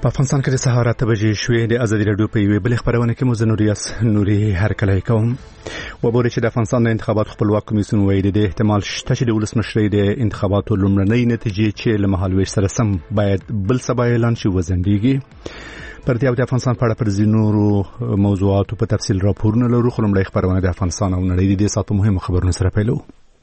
په افغانستان کې د سهار 8 بجې شوې د ازادي راډیو په یوه بل خبرونه کې مزنوریاس نوري هرکلی کوم وبوري چې د افغانستان د انتخاباتو خپلواک کمیسیون وایي د احتمال شته چې د ولسمشرۍ د انتخاباتو لومړنۍ نتیجې چې له مهالويش سره سم باید بل سبا اعلان شي وزنديږي پر دې د افغانستان په اړه پر ځینو موضوعاتو په تفصیل راپورونه لرو خو لومړی خبرونه د افغانستان او نړۍ د ساتو مهمه خبرونه سره پیلو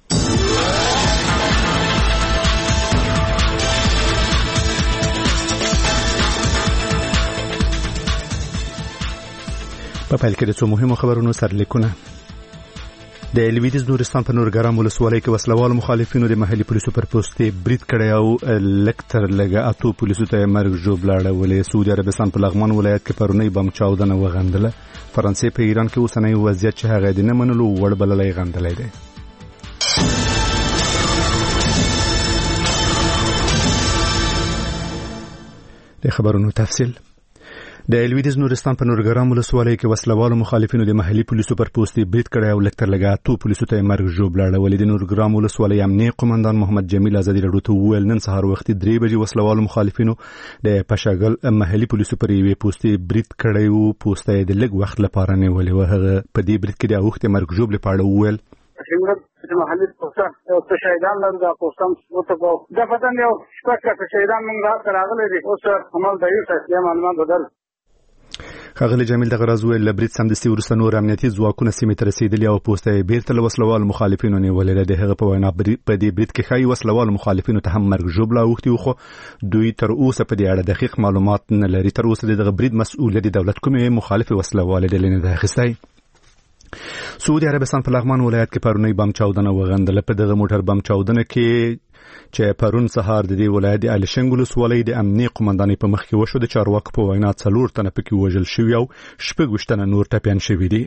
په پیل کې د څو مهمو خبرونو سرلیکونه د لویدیځ نورستان په نورګرام ولسوالۍ کې وسلوال مخالفینو د محلي پولیسو پر پوسټ برید کړی او لکتر لګه اتو پولیسو ته مرګ ژوبل ولې سعودي عربستان په لغمان ولایت کې پرونی بم چاودنه وغندله فرانسې په ایران کې اوسنۍ وضعیت چې هغه د نه منلو وړ بللای غندلای دی د خبرونو تفصیل د لویدیځ نورستان په نورګرام ولسوالۍ کې وسلوال مخالفینو د محلي پولیسو پر پوسټ برید کړی او لکتر لګه اتو پولیسو ته مرګ ژوبل ولې د نورګرام ولسوالۍ امنیه قومندان محمد جمیل ازادي راډیو ته ویل نن سهار وخت 3 بجې وسلوال مخالفینو د پشاګل محلي پولیسو پر یوه پوسټ برید کړی او پوسټ د لګ وخت لپاره نه ولې وهغه په دې برید کې د وخت مرګ ژوبل پاړه ویل محلي پوسټ او شهیدان لږه پوسټم وته د پدن یو شپږ شهیدان موږ راغلي دي اوس عمل دی چې معلومات بدل خغلی جمیل د غرض ویل لبرید سمدستي ورسته نور امنیتي ځواکونه سیمې ته رسیدلي او پوسټه بیرته له وسلوال مخالفینو نیولې ده هغه په وینا په دې برید کې خای وسلوال مخالفینو ته هم مرګ ژوبل اوختي خو دوی تر اوسه په دې اړه دقیق معلومات نه لري تر اوسه د برید مسؤل د دولت کومې مخالف وسلوال ډلې نه ده اخیستای سعودي عربستان په لغمان ولایت کې پرونی بم چاودنه وغندله په دغه موټر بم چاودنه کې چې پرون سهار د دې ولایت د الشنګ ولسوالۍ د امنیه قومندانۍ په مخ کې وشو د چارواکو په وینا 4 تنه پکې وژل شوي او 6 تنه نور ټپيان شوي دي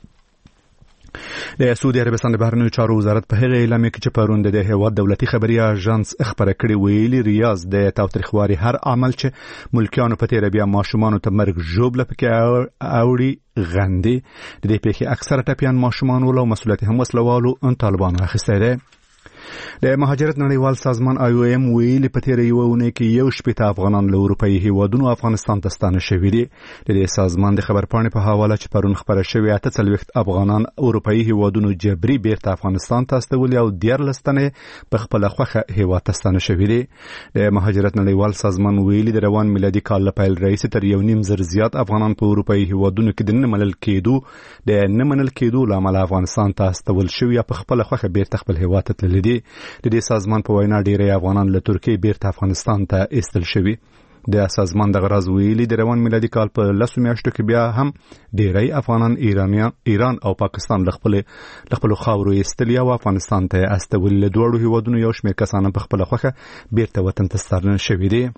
د سعودي عربستان د بهرنیو چارو وزارت په هغه اعلامیه کې چې پرون د هیواد دولتي خبري اژانس خبره کړې ویلي ریاض د تاوتریخواري هر عمل چې ملکیانو په تیر بیا ماشومان ته مرګ ژوبل پکې اوړي غندي د دې په اکثره ټپيان ماشومان ولو مسؤلیت هم وسلوالو ان طالبانو اخیسته ده د مهاجرت نړیوال سازمان IOM ویلي په تیر یو ونه کې یو شپږ افغانان له اروپאי هیوادونو افغانستان ته ستانه شوي دي د دې سازمان د خبرپاڼې په حواله چې پرون خبره شوې 48 افغانان اروپאי هیوادونو جبري بیرته افغانستان ته استولي او 14 تنه په خپل خوخه هیواد ته ستانه شوي دي د مهاجرت نړیوال سازمان ویلي د روان میلادي کال له پیل رئیس تر 1.5 زر زیات افغانان په اروپאי هیوادونو کې د نه منل کېدو لامل افغانستان ته استول شوي په خپل خوخه بیرته خپل هیواد ته تللي دي د دې سازمان په وینا ډیری افغانان له ترکیې بیرته افغانستان ته استل شوي د سازمان د غرض ویلي د روان میلادي کال په 10 میاشتو کې بیا هم ډیری افغانان ایران او پاکستان له خپل خاورو استلی او افغانستان ته استول له دوړو هیوادونو یو شمېر کسان په خپل خوخه بیرته وطن ته ستانه شوي دي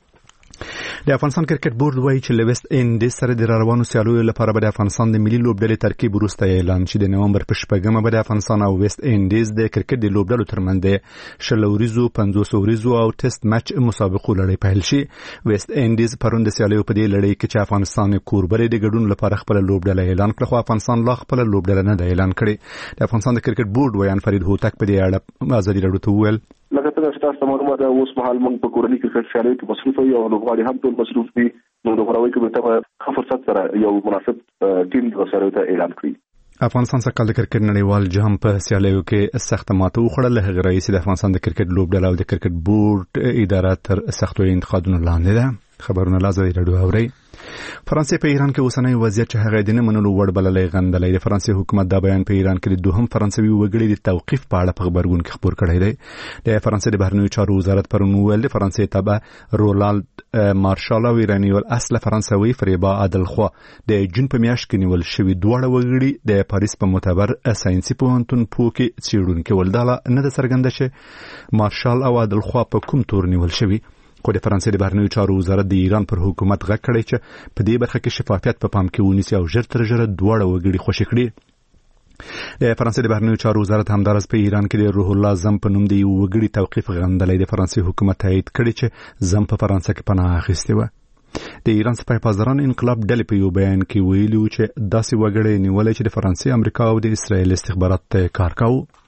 د افغانستان کرکټ بورډ وایي چې لويست انډیز سره د روانو سیالیو لپاره به د افغانستان د ملي لوبډلې ترکیب وروسته اعلان شي د نومبر په 8مه به د افغانستان او ویست انډیز د کرکټ د لوبډلو ترمنځ د شلوريزو 500 وريزو او ټیسټ میچ مسابقو لړۍ پیل شي ویست انډیز پرون د سیالیو په دې لړۍ کې چې افغانستان کوربري د ګډون لپاره خپل لوبډله اعلان کړ خو افغانستان لا خپل لوبډله نه اعلان کړي د افغانستان د کرکټ بورډ ویان فرید هوتک په دې اړه ازادي راډیو ته ویل لکه څنګه تاسو معلومات اوس مهال موږ په کورنۍ کرکټ سیالیو کې مصروف یو او لوبغاړي هم ټول مصروف دي نو د غوړوي کې به فرصت سره یو مناسب ټیم د سره اعلان کړي افغانستان څخه د کرکټ نړیوال جام په سیالیو کې سخت ماته وخوړل هغه رئیس د افغانستان د کرکټ لوبډله او د کرکټ بورډ اداره تر سختو انتقادونو لاندې ده خبرونه لازم راډیو اوري فرانسې په ایران کې اوسنۍ وضعیت چې هغه د نه منلو وړ بللای غندلې د فرانسې حکومت دا بیان په ایران کې د دوهم فرانسوي وګړي د توقيف په اړه په خبرګون کې خبر کړی دی د فرانسې د بهرنیو چارو وزارت پرون ویل د فرانسې تبع رولالد مارشال او ایرانی ول اصل فرانسوي فریبا عادل خو د جون په میاشت کې نیول شوی دوه وګړي د پاریس په معتبر ساينسي پوهنتون پوکي څیړونکو ولداله نه د څرګنده چې مارشال او عادل خو په کوم تور نیول شوی خو د فرانسې د بهرنیو چارو وزارت د ایران پر حکومت غږ کړی چې په دې برخه کې شفافیت په پام کې ونیسي او ژر تر ژره دوه وګړي خوشی کړي د فرانسې د بهرنیو چارو وزارت همدارس په ایران کې د روح الله زم په نوم دی وګړي توقيف غندلې د فرانسې حکومت تایید کړی چې زم په فرانسه کې پناه اخیستی و د ایران سپاه پاسداران انقلاب ډلې په یو بیان کې ویلي چې داسې وګړي نیولې چې د فرانسې امریکا او د اسرائیل استخبارات ته کار کاوه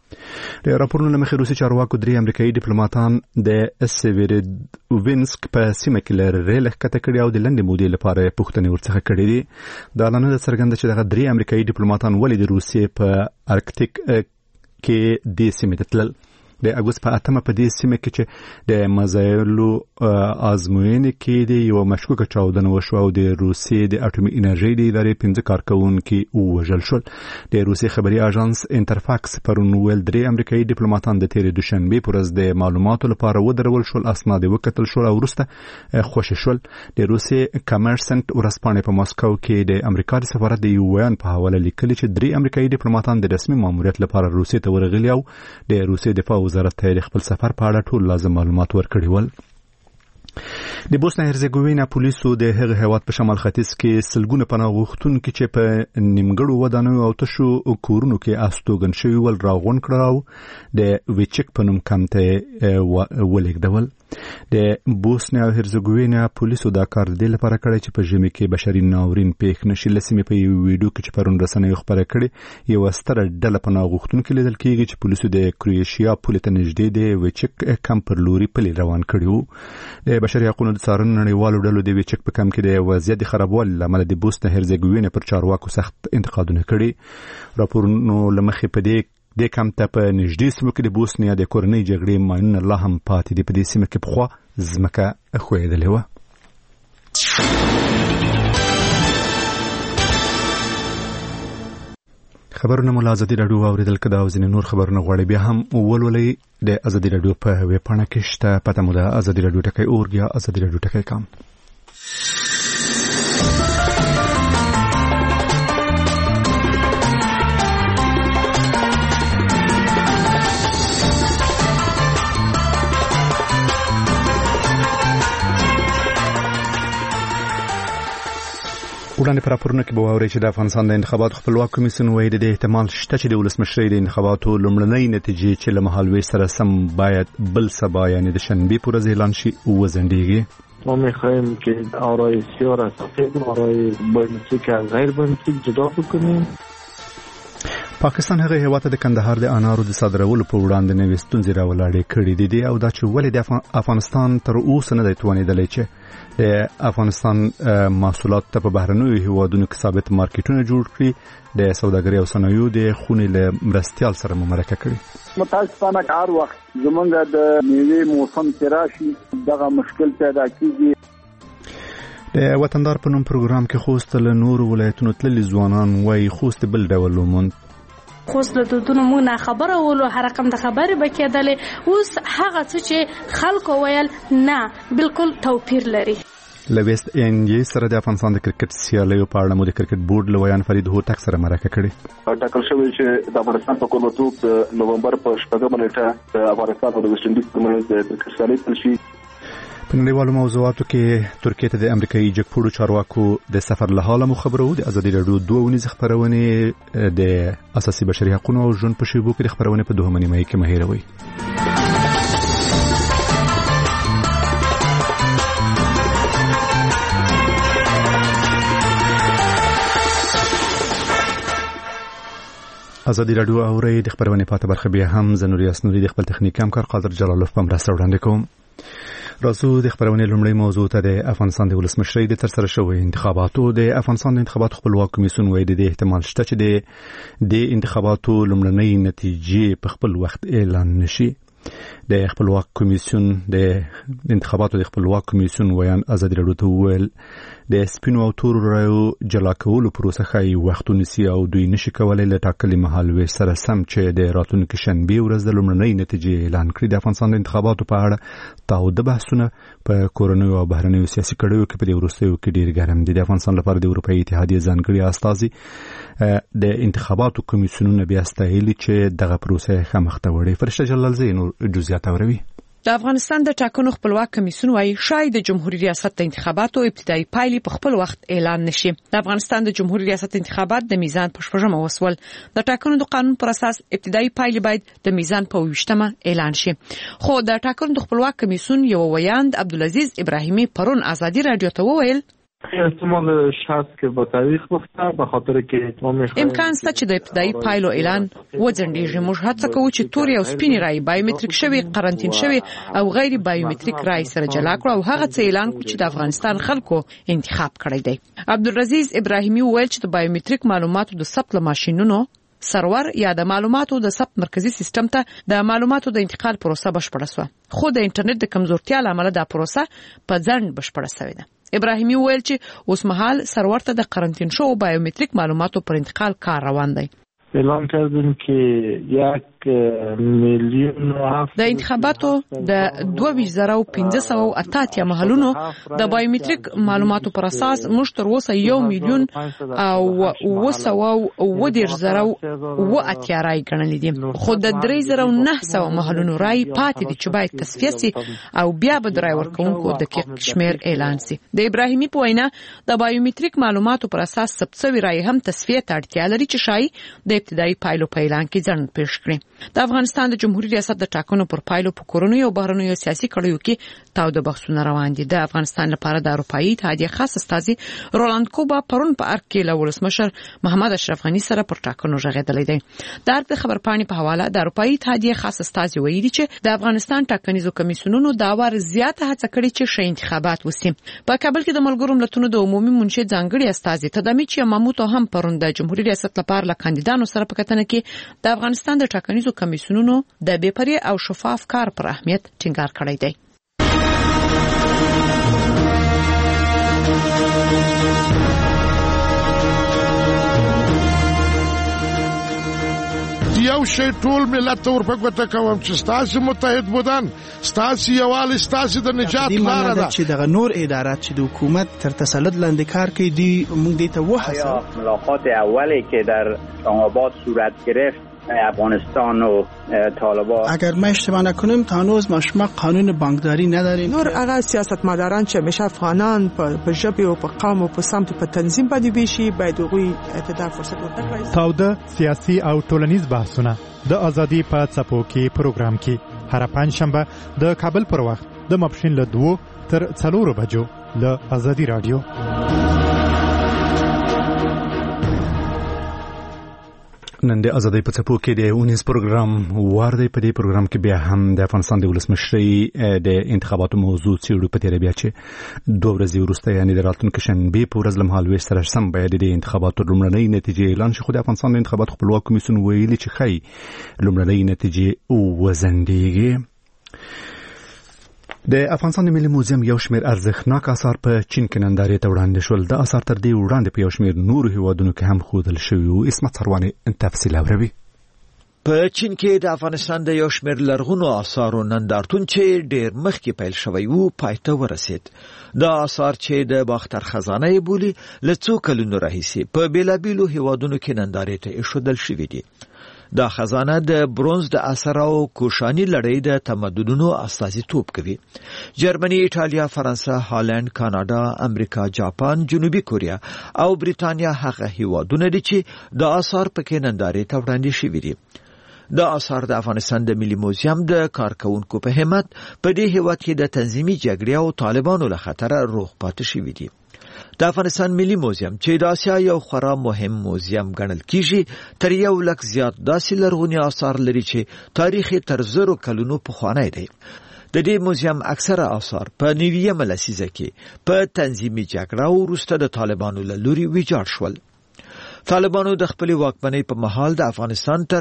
د راپورونو لمخې روسي چارواکو 3 امریکایي ډیپلوماټان د سیویرودوینسک په سیمه کې لري لکه کړي او د لنډې مودې لپاره پوښتنې ورڅخه کړې دي. دا اعلان د څرګنده چې دغه 3 امریکایي ډیپلوماټان ولې د روسیې په ارکټیک کې د سیمې ته تلل. د اګوست په 8 په دې سیمه کې چې د مزایلو ازموینې کې د یو مشکوکه چاودنه وشو او د روسیې د اټومي انرژي د ادارې 15 کارکونکي وژل شول. د روسیې خبري اژانس انټرفاکس پرون ویل 3 امریکایي ډیپلوماټان د تیرې دوشنبه پر ورځ د معلوماتو لپاره ودرول شول، اسناد وکتل شول او وروسته خوشی شول. د روسیې کمرسنت ورځپاڼې په ماسکو کې د امریکا د سفارت د یو بیان په حواله لیکلي چې 3 امریکایي ډیپلوماټان د رسمي ماموریت لپاره روسیې ته ورغلي او د روسیې دفاع وزارت ته د خپل سفر په اړه ټول لازم معلومات ورکړي ول. د بوسنیا هرزګوینا پولیسو د هغه هیواد په شمال ختیځ کې سلګونه پناه غوښتونکي چې په نیمګړو ودانیو او تشو کورونو کې استوګن شوي ول راغون کړو د ویچک په نوم کمته ولګدول. د بوسنیا هرزګوینا پولیسو دا کار د لپاره کړی چې په ژمي کې بشري ناورین پېښ نشي. لسمه په ویډیو کې چې پرون رسنیو خبره کړې یو ستر ډله پناه غوښتونکي لیدل کېږي چې پولیسو د کروشیا پولیس ته نږدې د ویچک کمپ پر لوري پلي روان کړي. د بشري حقوقو د څارنې نړیوالو ډلو د ویچک په کم کې د وضعیت خرابوالي لامل د بوسنیا هرزګوینا پر چارواکو سخت انتقادونه کړي. راپورونو لمخې په د کم ته په نږدې سیمو کې د بوسنیا د کورنۍ جګړې ماینونه لا هم پاتې دي. په دې سیمه کې پخوا ځمکه ښویېدلې وه. خبرونه مو له ازادي راډیو واورېدل. که دا او ځینې نور خبرونه غواړئ بیا هم ولولئ د ازادي راډیو په ویبپاڼه کې شته. پته مو ده ازادي راډیو ټکی .org یا ازادي راډیو ټکی .com. وړاندې پر راپورونه کې به واورئ چې د افغانستان د انتخاباتو خپلواک کمیسیون وایي د احتمال شته چې د ولسمشرۍ د انتخاباتو لومړنۍ نتیجې چې له مهالویش سره سم باید بل سبا یعنی د شنبه پر ورځ اعلان شي وځنډیږي. ما می‌خوایم که آرای سیاه را سفید و آرای بنفسجی از غیر بنفسجی جدا بکنیم. پاکستان هغه هیواد د کندهار د انارو د صادرولو په وړاندې نوې ستونزې راولاړې کړې دي او دا چې ولې د افغانستان تر اوسه نه دی توانېدلی چې د افغانستان محصولات ته په بهرنیو هیوادونو کې ثابت مارکیټونه جوړ کړي. د سوداګرۍ او صنایعو د خونې له مرستیال سره مرکه کړي. متاسفانه هر وخت زمونږ د میوې موسم کې راشي دغه مشکل پیدا کیږي. د وطندار په نوم پروګرام کې خوست له نورو ولایتونو تللي ځوانان وایي خوست بل ډول وموند. خوست له دودونو موږ نه خبره ولو هر رقم د خبرې بکیدلې اوس هغه څه چې خلکو ویل نه بالکل توپیر لري. لويست انجی سره د افغانستان د کرکټ سیالیو په اړه مو د کرکټ بورډ لویان فرید هوتک سره مرکه کړې. ټاکل شوی چې د افغانستان په کورنټوب د نومبر په 8 نیټه د افغانستان او د ویسټ انډیز ترمنځ د کرکټ سیالي پیل شي. په نړیوالو موضوعاتو کې ترکیه ته د امریکایي جګپوړو چارواکو د سفر له حاله خبرو. د ازادي راډیو 2 ونیز خبرونه د اساسي بشري حقوقو او ژوند په شیبو کې خبرونه په 2 نیمه کې مهیروي. ازادي راډیو اوري د خبرونه پاته برخه بیا هم زنوري اسنوري د خپل تخنیک همکار قادر جلالوف په مرسته وړاندې کوم. راځو د خبرونه لومړی موضوع ته د افغانستان د ولسمشرۍ د ترسره شوی انتخاباتو. د افغانستان د انتخاباتو خپلواک کمیسیون وایي د احتمال شته چې د انتخاباتو لومړنۍ نتیجې په خپل وخت اعلان نشي. د خپلواک کمیسیون د انتخاباتو د خپلواک کمیسیون ویان ازادي راډیو ته ویل د سپینو او تورو رایو جلا کولو پروسه ښایي وختونه سي او دوی نشي کولای له ټاکلي مهالویش سره سم چې د راتلونکي شنبه ورځ د لومړنۍ نتیجې اعلان کړي. د افغانستان د انتخاباتو په اړه تاوده بحثونه په کورنیو او بهرنیو سیاسي کړیو کې په دې وروستیو کې ډیر ګرم دي. د افغانستان لپاره د اروپאי اتحادیې ځانګړي استازي د انتخاباتو کمیسیونونو بیا ستایلي چې دغه پروسه خامخته وړي. فرشته جلال زینو جزئیات اوروي. د افغانستان د ټاکنو خپلواک کمیسیون وايي شاید د جمهوریت ریاست د انتخاباتو ابتدایي پایلې په خپل وخت اعلان نشي. د افغانستان د جمهوریت ریاست انتخابات د میزان په 8مه وسول. د ټاکنو د قانون پر اساس ابتدایي پایلې باید د میزان په 20مه اعلان شي. خو د ټاکنو د خپلواک کمیسیون یو ویاند عبدالعزیز ابراهیمي پرون ازادي راډیو ته وویل احتمال هست که با تاریخ بخته به خاطر که امکان شته چې د ابتدایي پایلو اعلان وځنډیږي. موږ هڅه کوو چې توري او سپینې رای بایومټریک شوی، قرنټین شوی او غیر بایومټریک رای سره جلا کړو او هغه څه اعلان کړو چې د افغانستان خلکو انتخاب کړی دی. عبدالعزیز ابراهیمي وویل چې د بایومټریک معلوماتو د ثبت ماشینونو سرور یا د معلوماتو د ثبت مرکزی سیستم ته د معلوماتو د انتقال پروسه بشپړه شوه، خو د انټرنیټ د کمزورتیا لامل دا پروسه په ځنډ بشپړه شوې ده. ابراهیمي وویل چې اوس مهال سرور ته د قرنټین شو بایومټریک معلوماتو پر انتقال کار روان دی. اعلان کردیم که 1,700,000 د انتخاباتو د 2,588 محلونو د بایومټریک معلوماتو پر اساس موږ تر اوسه 1,910,000 رای ګڼلې دي، خو د 3,900 محلونو رای پاتې دي چې باید تصفیه شي او بیا به د رای ورکوونکو دقیق شمیر اعلان شي. د ابراهیمي په وینا د بایومټریک معلوماتو پر اساس ثبت شوی رای هم تصفیه ته اړتیا لري چې شای د ابتدایي پایلو په اعلان کې ځنډ پیښ کړي. د افغانستان د جمهوریت ریاست د ټاکنو پر پایلو په کورونو او بهرنیو سیاسي کړیو کې تاوده بحثونه روان دي. د افغانستان لپاره د اروپאי اتحادیه خاص استازي رولاند کوبا پرون په ارګ کې له ولسمشر محمد اشرف غنی سره پر ټاکنو ژغېدلې دي. د ارګ خبر پاڼې په حواله د اروپאי اتحادیه خاص استازي ویلي چې د افغانستان ټاکنیزو کمیسیونونو دا وار زیاته هڅه کړې چې ښه انتخابات وسي. په کابل کې د ملګرو ملتونو د عمومي منشي ځانګړي استازي تدامیچ یاماموتو هم پرون د جمهوریت ریاست لپاره له کاندیدانو سره په کتنه کې د افغانستان د ټاکنیزو کمیسیونونو د بې پرې او شفاف کار پر اهمیت ټینګار کړی دی. یو شی ټول ملت ته ورپګوته کوم چې ستاسو متحد بودن، ستاسو یووالی، ستاسو د نجات لاره ده. چې دغه نور ادارات چې د حکومت تر تسلط لاندې کار کوي دی موږ دې ته وحسه. ملاقات اولی که در آباد صورت گرفت افغانستان و طالبان، اگر ما اشتباه نکنیم تا هنوز ما شما قانون بانکداری نداریم. نور هغه سیاستمداران چې همیشه افغانان په ژبه او په قوم او په سمت په تنظیم باندې ویشي باید هغوی ته فرصت ورکړي. تاوده سیاسي او ټولنیز بحثونه د ازادي په څپو کې پروګرام کې هر پنځشنبه د کابل پر وخت د ماپښین له 2 تر 4 بجو له ازادي رادیو. نن د ازادۍ په څپو کې د اونیز پروګرام واردی. په دې پروګرام کې بیا هم د افغانستان د ولسمشرۍ د انتخاباتو موضوع څېړو. په تیره بیا چې 2 ورځې وروسته یعنې د راتلونکي شنبې په ورځ له مهالوېش سره سم باید د انتخاباتو لومړنۍ نتیجې اعلان شي، خو د افغانستان د انتخاباتو خپلواک کمیسیون ویلي چې ښایي لومړنۍ نتیجې وځنډېږي. د افغانستان د ملي موزیم یو شمېر ارزښتناک آثار په چین کې نندارې ته وړاندې شول. د آثار تر دې وړاندې په یو شمېر نورو هیوادونو کې هم ښودل شوي وو. اسمت سرواني تفصیل اوري. په چین کې د افغانستان د یو شمېر لرغونو آثارو نندارتون چې ډېر مخکې پیل شوی وو پای ته ورسید. دا آثار چې د باختر خزانه یې بولي له څو کلونو راهیسې په بیلابیلو هیوادونو کې نندارې ته ایښودل شوي دي. دا خزانه د برونز د عصر او کوشاني لړۍ د تمدنونو استازیتوب کوي. جرمني، ایټالیا، فرانسه، هالند، کاناډا، امریکا، جاپان، جنوبي کوریا او بریتانیا هغه هیوادونه دي چې د آثار پکې نندارې ته وړاندې شوي دي. دا آثار د افغانستان د ملي موزیم د کارکونکو په همت په دې هیواد کې د تنظیمي جګړې او طالبانو له خطر روغ پاتې شوي دي. د افغانستان ملي موزیم چې د آسیا یو خورا مهم موزیم ګڼل کیږي تر 100 زیات داسې لرغوني آثار لري چې تاریخ تر 0 کلونو پخوانی دی. د دې موزیم اکثره آثار په 9مه لسیزه کې په تنظیمي جګړه وروسته د طالبانو له لوري ویجاړ شول. طالبانو د خپل واکمنۍ په مهال د افغانستان تر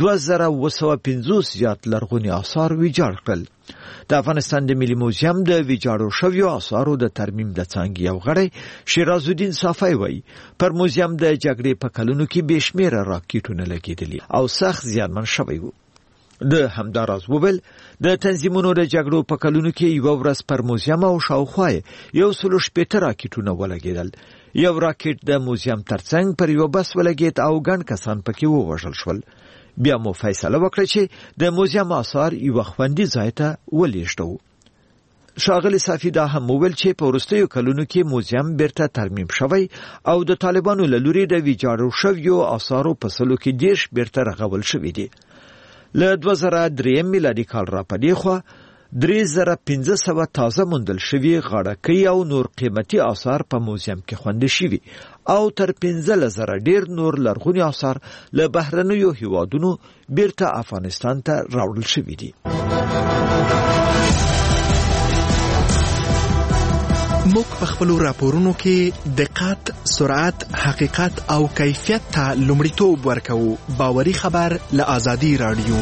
2250 زیات لرغوني آثار ویجاړ کړل. د افغانستان د ملي موزیم د ویجاړو شویو آثارو د ترمیم د څانګې یو غړی شیراز الدین صافی وایي پر موزیم د جګړې په کلونو کې بېشمېره راکېټونه لګېدلي او سخت زیانمن شوی وو. د همداراز وویل د تنظیمونو د جګړو په کلونو کې یو ورځ پر موزیم او شاوخوا 160 راکېټونه ولګېدل. یو راکېټ د موزیم ترڅنګ پر یو بس ولګېد او ګڼ کسان پکې ووژل شول. بیا مو فیصله وکړه چې د موزیم آثار یو خوندي ځای ته ولېږدو. ښاغلي صافي دا هم وویل چې په وروستیو کلونو کې موزیم بیرته ترمیم شوی او د طالبانو له لوري د ویجاړو شویو آثارو په سلو کې 10 بیرته رغول شوي دي. له 2003 میلادي کال را پدې خوا 3500 تازه موندل شوي غړکې او نور قیمتي آثار په موزیم کې خوندي شوي او تر 15000 ډیر نور لرغوني آثار له بهرنیو هیوادونو بیرته افغانستان ته راوړل شوي دي. موږ په خپل راپورونو کې دقت، سرعت، حقیقت او کیفیت ته لومړیتوب ورکوو. باوري خبر له آزادي رادیو.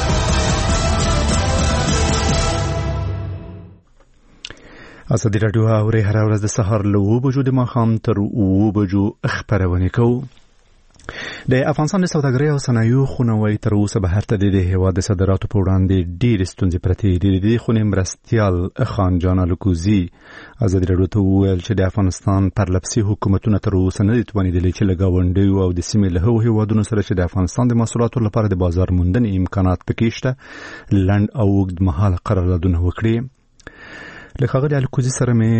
آزادي رادیو اوري هر ورځ د سهار له 9 بجو د ماښام تر 9 بجو خبرونه کوي. د افغانستان د سوداګرۍ او صنایعو خونوي تر اوسه بهر ته د هیواد د صادراتو په وړاندې ډېر ستونزې پرتې دي. د خونې مرستیال خان جان الکوزي آزادي رادیو ته وویل چې د افغانستان پرلپسې حکومتونه تر اوسه نه دي توانیدلي چې له ګاونډیو او د سیمې له هغو هیوادونو سره چې د افغانستان د محصولاتو لپاره د بازار موندنې امکانات پکې شته لنډ او اوږدمهاله قراردادونه وکړي. له ښاغلي الکوزي سره مې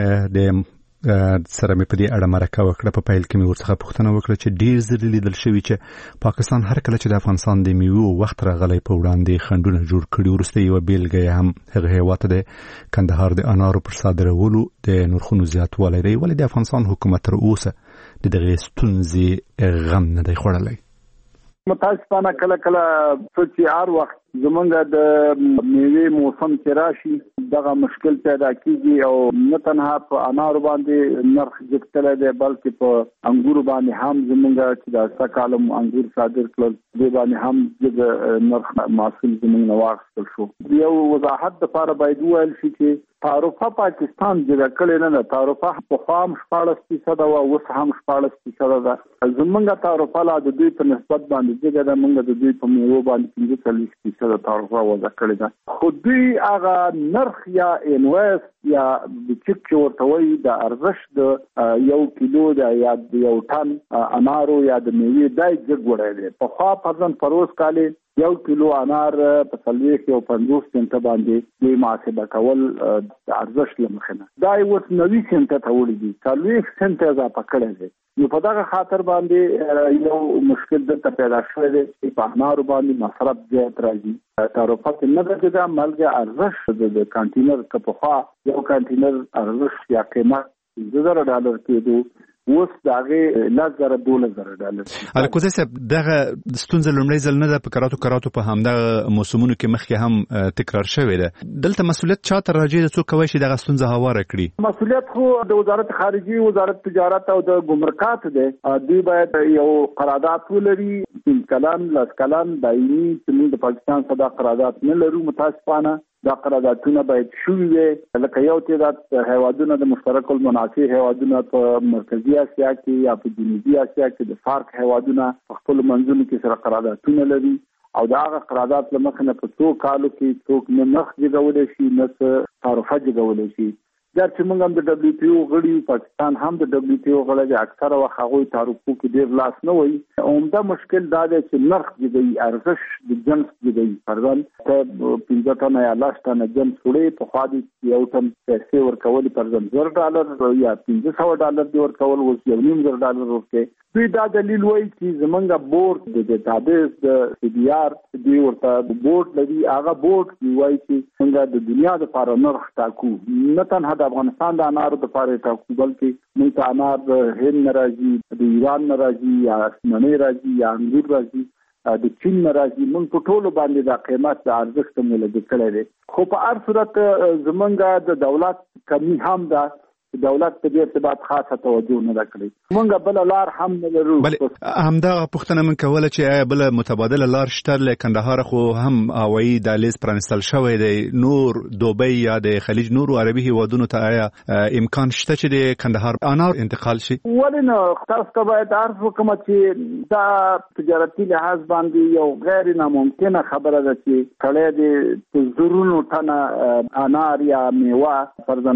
په دې اړه مرکه وکړه. په پیل کې مې ورڅخه پوښتنه وکړه چې ډېر ځله لیدل شوي چې پاکستان هر کله چې د افغانستان د میوو وخت راغلی په وړاندې خنډونه جوړ کړي. وروسته یوه بیلګه یې هم هغه هېواد ته د کندهار د انارو پر صادرولو د نرخونو زیاتوالی دی. ولې د افغانستان حکومت تر اوسه د دغې ستونزې غم نه دی خوړلی؟ متاسفانه کله کله چې هر وخت زمونږ د میوې موسم چې راشي دغه مشکل پیدا کیږي او نه تنها په انارو باندې نرخ جګتلی دی بلکې په انګورو باندې هم زمونږ چې د سکالم انګور صادر کړل دې باندې هم د نرخ محصول زمونږ نه واخیستل شو. یو وضاحت دپاره باید وویل شي چې تعرفه پاکستان جګه کړې نه ده. تعرفه پخوا هم 14% وه، اوس هم 14% ده. زمونږ تعرفه لا د دوی په نسبت باندې جګه ده. موږ د دوی په میوو باندې 45% تعرفه وضع کړې ده. خو دوی هغه نرخ یا انویس یا د چک چې ورته وایي د ارزښت د 1 کیلو یا د 1 ټن انارو یا د میوې دی جګ وړی دی. پخوا فرضاً پروز کالې 1 کیلو انار په 40-50 سنټه باندې دوی محاسبه کول د ارزښت له مخې نه. دا یې اوس 90 سنټه ته وړي دي، 40 سنټه اضافه کړی دی. نو په دغه خاطر باندې یو مشکل دلته پیدا شوی دی چې په انارو باندې مصرف زیات راځي. تعرفه نه ده چې دا مالګه ارزښت د کانټینر که پخوا یو کانټینر ارزښت یا قیمت $1000 کېدو اوس د هغې $12,000. الکوزي صاحب دغه ستونزه لومړی ځل نه ده په کراتو په همدغه موسمونو کې مخکې هم تکرار شوې ده. دلته مسؤلیت چا ته راجع ده؟ څوک کولی شي دغه ستونزه هواره کړي؟ مسؤلیت خو د وزارت خارجي، وزارت تجارت او د ګمرکات دی. دوی باید یو قرارداد ولري 3 کلن 10 کلن دایمي. چې موږ د پاکستان سره دا قرارداد نه لرو متاسفانه. دا قراردادونه باید شوي وي لکه یو تعداد هیوادونه د مشترک المنافع هیوادونه په مرکزي اسیا کې یا په جنوبي اسیا کې د سارک هیوادونه په خپلو منځونو کې سره قراردادونه لري او دا هغه قرارداد له مخې نه په څو کالو کې څوک نه نرخ جګولی شي نه تعرفه جګولی شي. دا چې موږ هم د WTO غړي پاکستان هم د WTO غړی دی، اکثره وخت هغوی تعرفو کې ډېر لاس نه وایي. عمده مشکل دا دی چې نرخ جګوي، ارزښت د جنس جګوي. فرضاً ته 15 ټنه یا 10 ټنه جنس وړې، پخوا دې یو ټن پیسې ورکولې فرضاً $1000 یا $500 دې ورکول، اوس $1,500 ورکوي. دوی دا دلیل وایي چې زمونږ بورډ د ډیټابیس د CBR دوی ورته بورډ لري. هغه بورډ وایي چې څنګه د دنیا دپاره نرخ ټاکو، نه تنها د افغانستان د انارو دپاره ټاکو بلکې موږ ته انار د هند نه راځي، د ایران نه راځي یا اسمنۍ راځي یا انګور راځي، د چین نه راځي. موږ په ټولو باندې دا قیمت د ارزښت مولد کړی دی. خو په هر صورت زمونږ د دولت کمی هم ده. دولت په دې ارتباط خاصه توجه نه کړې. موږ بل لار هم نه لرو. بل همدا پوښتنه من کوله چې بل متبادل لار شته له کندهار خو هم هوایي دهلیز پرانستل شوی دی. نور دوبۍ یا د خلیج نورو عربي هیوادونو ته آیا امکان شته چې د کندهار انار انتقال شي؟ ولې نه؟ تاسو ته باید عرض وکړم چې دا تجارتي لحاظ باندې یو غیر ناممکنه خبره ده چې کله د زرونو ټنه انار یا میوه فرضاً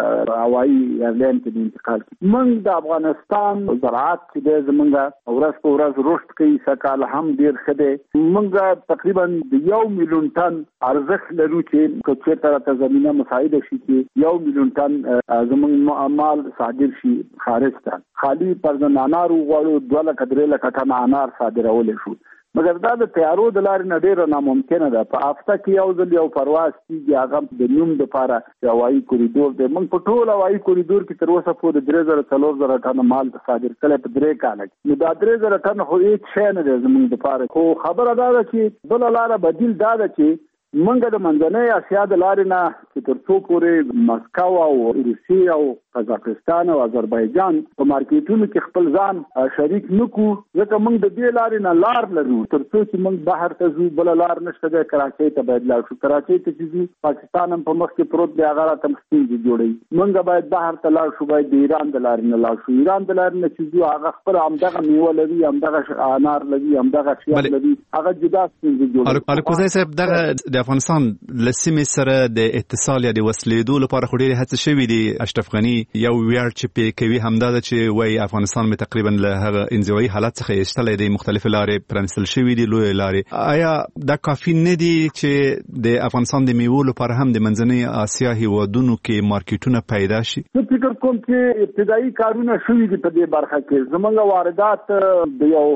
هوایي ایرلاین کې د انتقال کی. موږ د افغانستان زراعت چې د زمونږ ورځ په ورځ رشد کوي، سکال هم ډیر ښه دی. موږ تقریبا د 1 میلیون ټن ارزښت لرو چې چېرته راته زمینه مساعده شي چې 1 میلیون ټن زمونږ مال صادر شي خارج ته. خالي فرضاً انار وغواړو 2 لکه 3 لکه ټن انار صادرولی شو. مګر دا د تیارو د لارې نه ډیره ناممکنه ده. په هفته کې یو ځل یو پرواز کیږي، هغه د نیوم لپاره هوایي کوریډور دی. موږ په ټول هوایي کوریډور کې تر اوسه پورې 3000 ټن مال صادر کړل په 3 کال کې. نو دا 3000 ټن خو هیڅ شی نه دی زموږ لپاره. خو خبره دا ده چې بل لاره بدیل دا ده چې منګه د منځنۍ اسیا د لارې نه چې تر څو پورې مسکو او روسیې او قزاقستان او آذربایجان په مارکیټونو کې خپل ځان شریک نکو، ځکه موږ د دې لارې نه لار لرو. تر څو چې موږ بهر ته ځو بل لار نشته د کراچۍ ته باید لاړ شو. کراچۍ ته چې ځو پاکستان هم په مخ کې پروت دی، هغه راته ستونزې جوړوي. موږ باید بهر ته لاړ شو، باید د ایران د لارې نه لاړ شو. ایران د لارې نه چې ځو هغه خپل همدغه میوه لري، همدغه انار لري، همدغه شیان لري، هغه جدا ستونزې جوړوي. الکوزی صاحب دغه د افغانستان لسیمې سره د اتصال یا د وسلېدو لپاره خو ډېرې هڅې شوې دي. اشرف غني یو ویاړ چې پې کوي همدا ده چې وایي افغانستان مې تقریبا له هغه انزوایي حالت څخه ایستلی دی، مختلفې لارې پرانیستل شوي دي، لویې لارې. آیا دا کافي نه دي چې د افغانستان د میوو لپاره هم د منځنۍ اسیا هیوادونو کې مارکیټونه پیدا شي؟ زه فکر کوم چې ابتدایي کارونه شوي دي په دې برخه کې. زموږ واردات د یو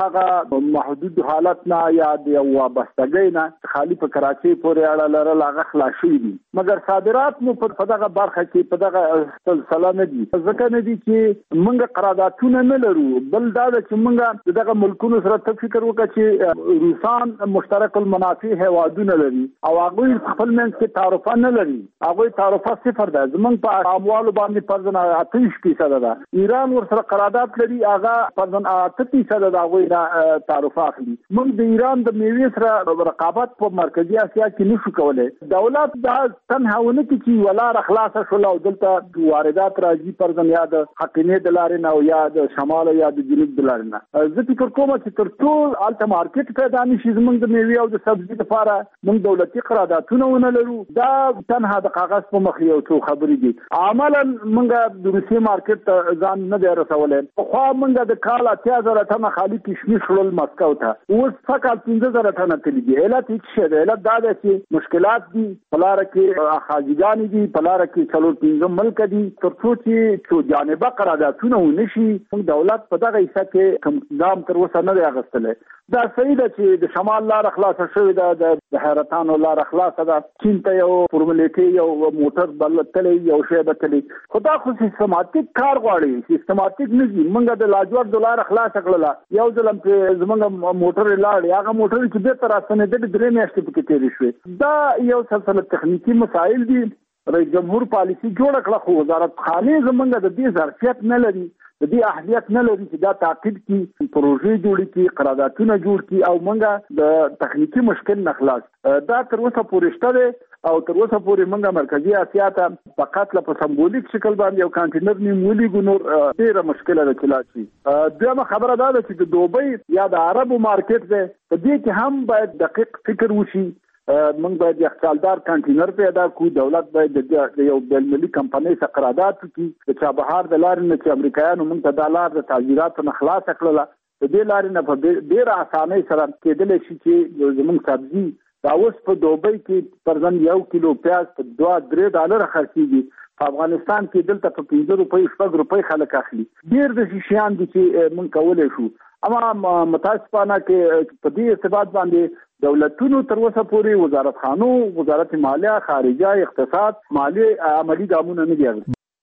هغه محدود حالت نه یا د یو وابستګۍ نه خالي په کراچۍ پورې اړه لرل هغه خلاص شوي دي، مګر صادرات مو په دغه برخه کې په دغه سلسله نه دي. ځکه نه دي چې موږ قراردادونه نه لرو. بل دا چې موږ دغه ملکونو سره ته فکر وکړو چې روسان مشترک المنافع هوادونه لري او هغه خپل منځ کې تعرفه نه لري، هغه تعرفه صفر ده. زمونږ په اموالو باندې پرځنه 28% ده. ایران ورسره قرارداد لري، هغه پرځنه 8% ده، هغه تعرفه اخلي. موږ د ایران د میوې سره رقابت په مرکزی اسیا کې نشو کولای. دولت دا تنهاونه کې چې ولار خلاص شول او دلته واردات راځي پرځن یا د حقینه د لارې نه او یا د شمال یا د جنوب د لارې نه. زه فکر کوم چې تر ټول الته مارکیټ پیدا نشي زموږ د میوې او د سبزي لپاره موږ دولتي قراردادونه ونه لرو. دا تنها د کاغذ په مخ یو څو خبرې دي. عملاً موږ د روسي مارکیټ ته ځان نه دی رسولای. خو موږ د کال 8000 ټن خالي کشمش شول مسکو ته، اوس فقط 15000 ټن تللی دي. علت هیڅ شی دی. علت دا ده چې مشکلات دي پلار کې، خاجګان دي پلار کې، څلور پنځه ملک دي. تر څو چې جانبه قراردادونه ونشي موږ دولت په دغه حصہ کې کوم ګام تر اوسه نه دی اخیستلی. دا صحیح ده چې د شمال لار خلاصه شوې ده، د حیرتانو لار خلاصه ده، چین ته یو فورمولیټي یو موټر بلتلی یو شی بتلی. خو دا خو سیستماتیک کار غواړي، سیستماتیک نه دي. موږ د لاجورد لار خلاصه کړله، یو ځل په زمونږ موټر لاړ، هغه موټر چې بیرته راستنېدل 3 میاشتې پکې تېرې شوې. دا یو سلسله تخنیکی مسایل دي. رئیس جمهور پالیسی جوړ کړه خو وزارت خانه زمونږ د دې ظرفیت نه لري، د دې اهلیت نه لري چې دا تعقیب کی پروژې جوړ کی، قراردادونه جوړ کی او مونږه د تخنیکی مشکل نه خلاص. دا تر اوسه پورې شته او تر اوسه پورې مونږه مرکزی اسیا ته فقط په سمبولیک شکل باندې یو کانټینر نیولې ګنور ډیره مشکله ده چې لاسي. دغه خبره ده چې د دوبۍ یا د عربو مارکیټ ده، په دې کې هم باید دقیق فکر وشي. موږ باید یخچالدار کانټینر پیدا کړو. دولت باید د یو بین‌المللي کمپنۍ سره قرارداد وکړي د چابهار د لارې نه چې امریکایانو موږ ته دا لار د تعزیراتو نه خلاص کړله. د دې لارې نه په ډېره اسانۍ سره کېدلی شي چې زموږ سبزي دا اوس په دوبۍ کې پرځن 1 کیلو پیاز په $2-3 خرڅېږي. په افغانستان کې دلته په 5 روپۍ 6 روپۍ خلک اخلي. ډېر د شیان دي چې موږ کولی شو. اما متاسفانه کې په دې ارتباط باندې دولتونو تر اوسه پورې وزارت خانو، وزارت مالیه، خارجه، اقتصاد، مالی عملی ګامونه نه دي.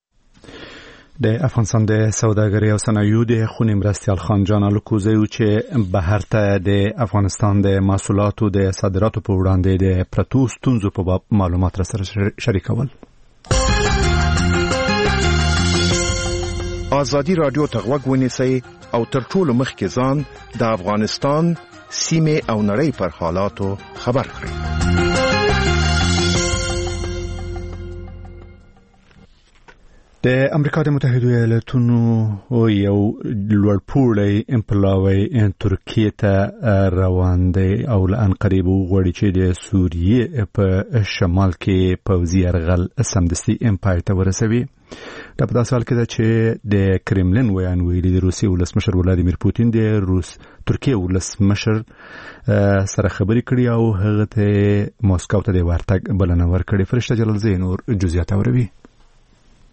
د افغانستان د سوداګرۍ او صنایعو د خونې مرستیال خان جان الکوزی چې بهر ته د افغانستان د محصولاتو د صادراتو په وړاندې د پرتو ستونزو په باب معلومات را سره شریکول. آزادی رادیو ته غوږ ونیسئ او تر ټولو مخکې ځان د افغانستان سیمه او نړۍ پر حالاتو خبر کړئ. د امریکا د متحده ایالاتونو یو لوړپوړی امپلاوی ترکیه ته روان دی او له انقرې وغواړي چې د سوریې په شمال کې پوځي یرغل سمدستي پای ته ورسوي. دا په داسې حال کې ده چې د کرملین ویان ویلي د روسیې ولسمشر ولادیمیر پوتین د ترکیې ولسمشر سره خبرې کړي او هغه ته مسکو ته د ورتګ بلنه ورکړې. فرشته جلال زین اور جزئیات اوروي.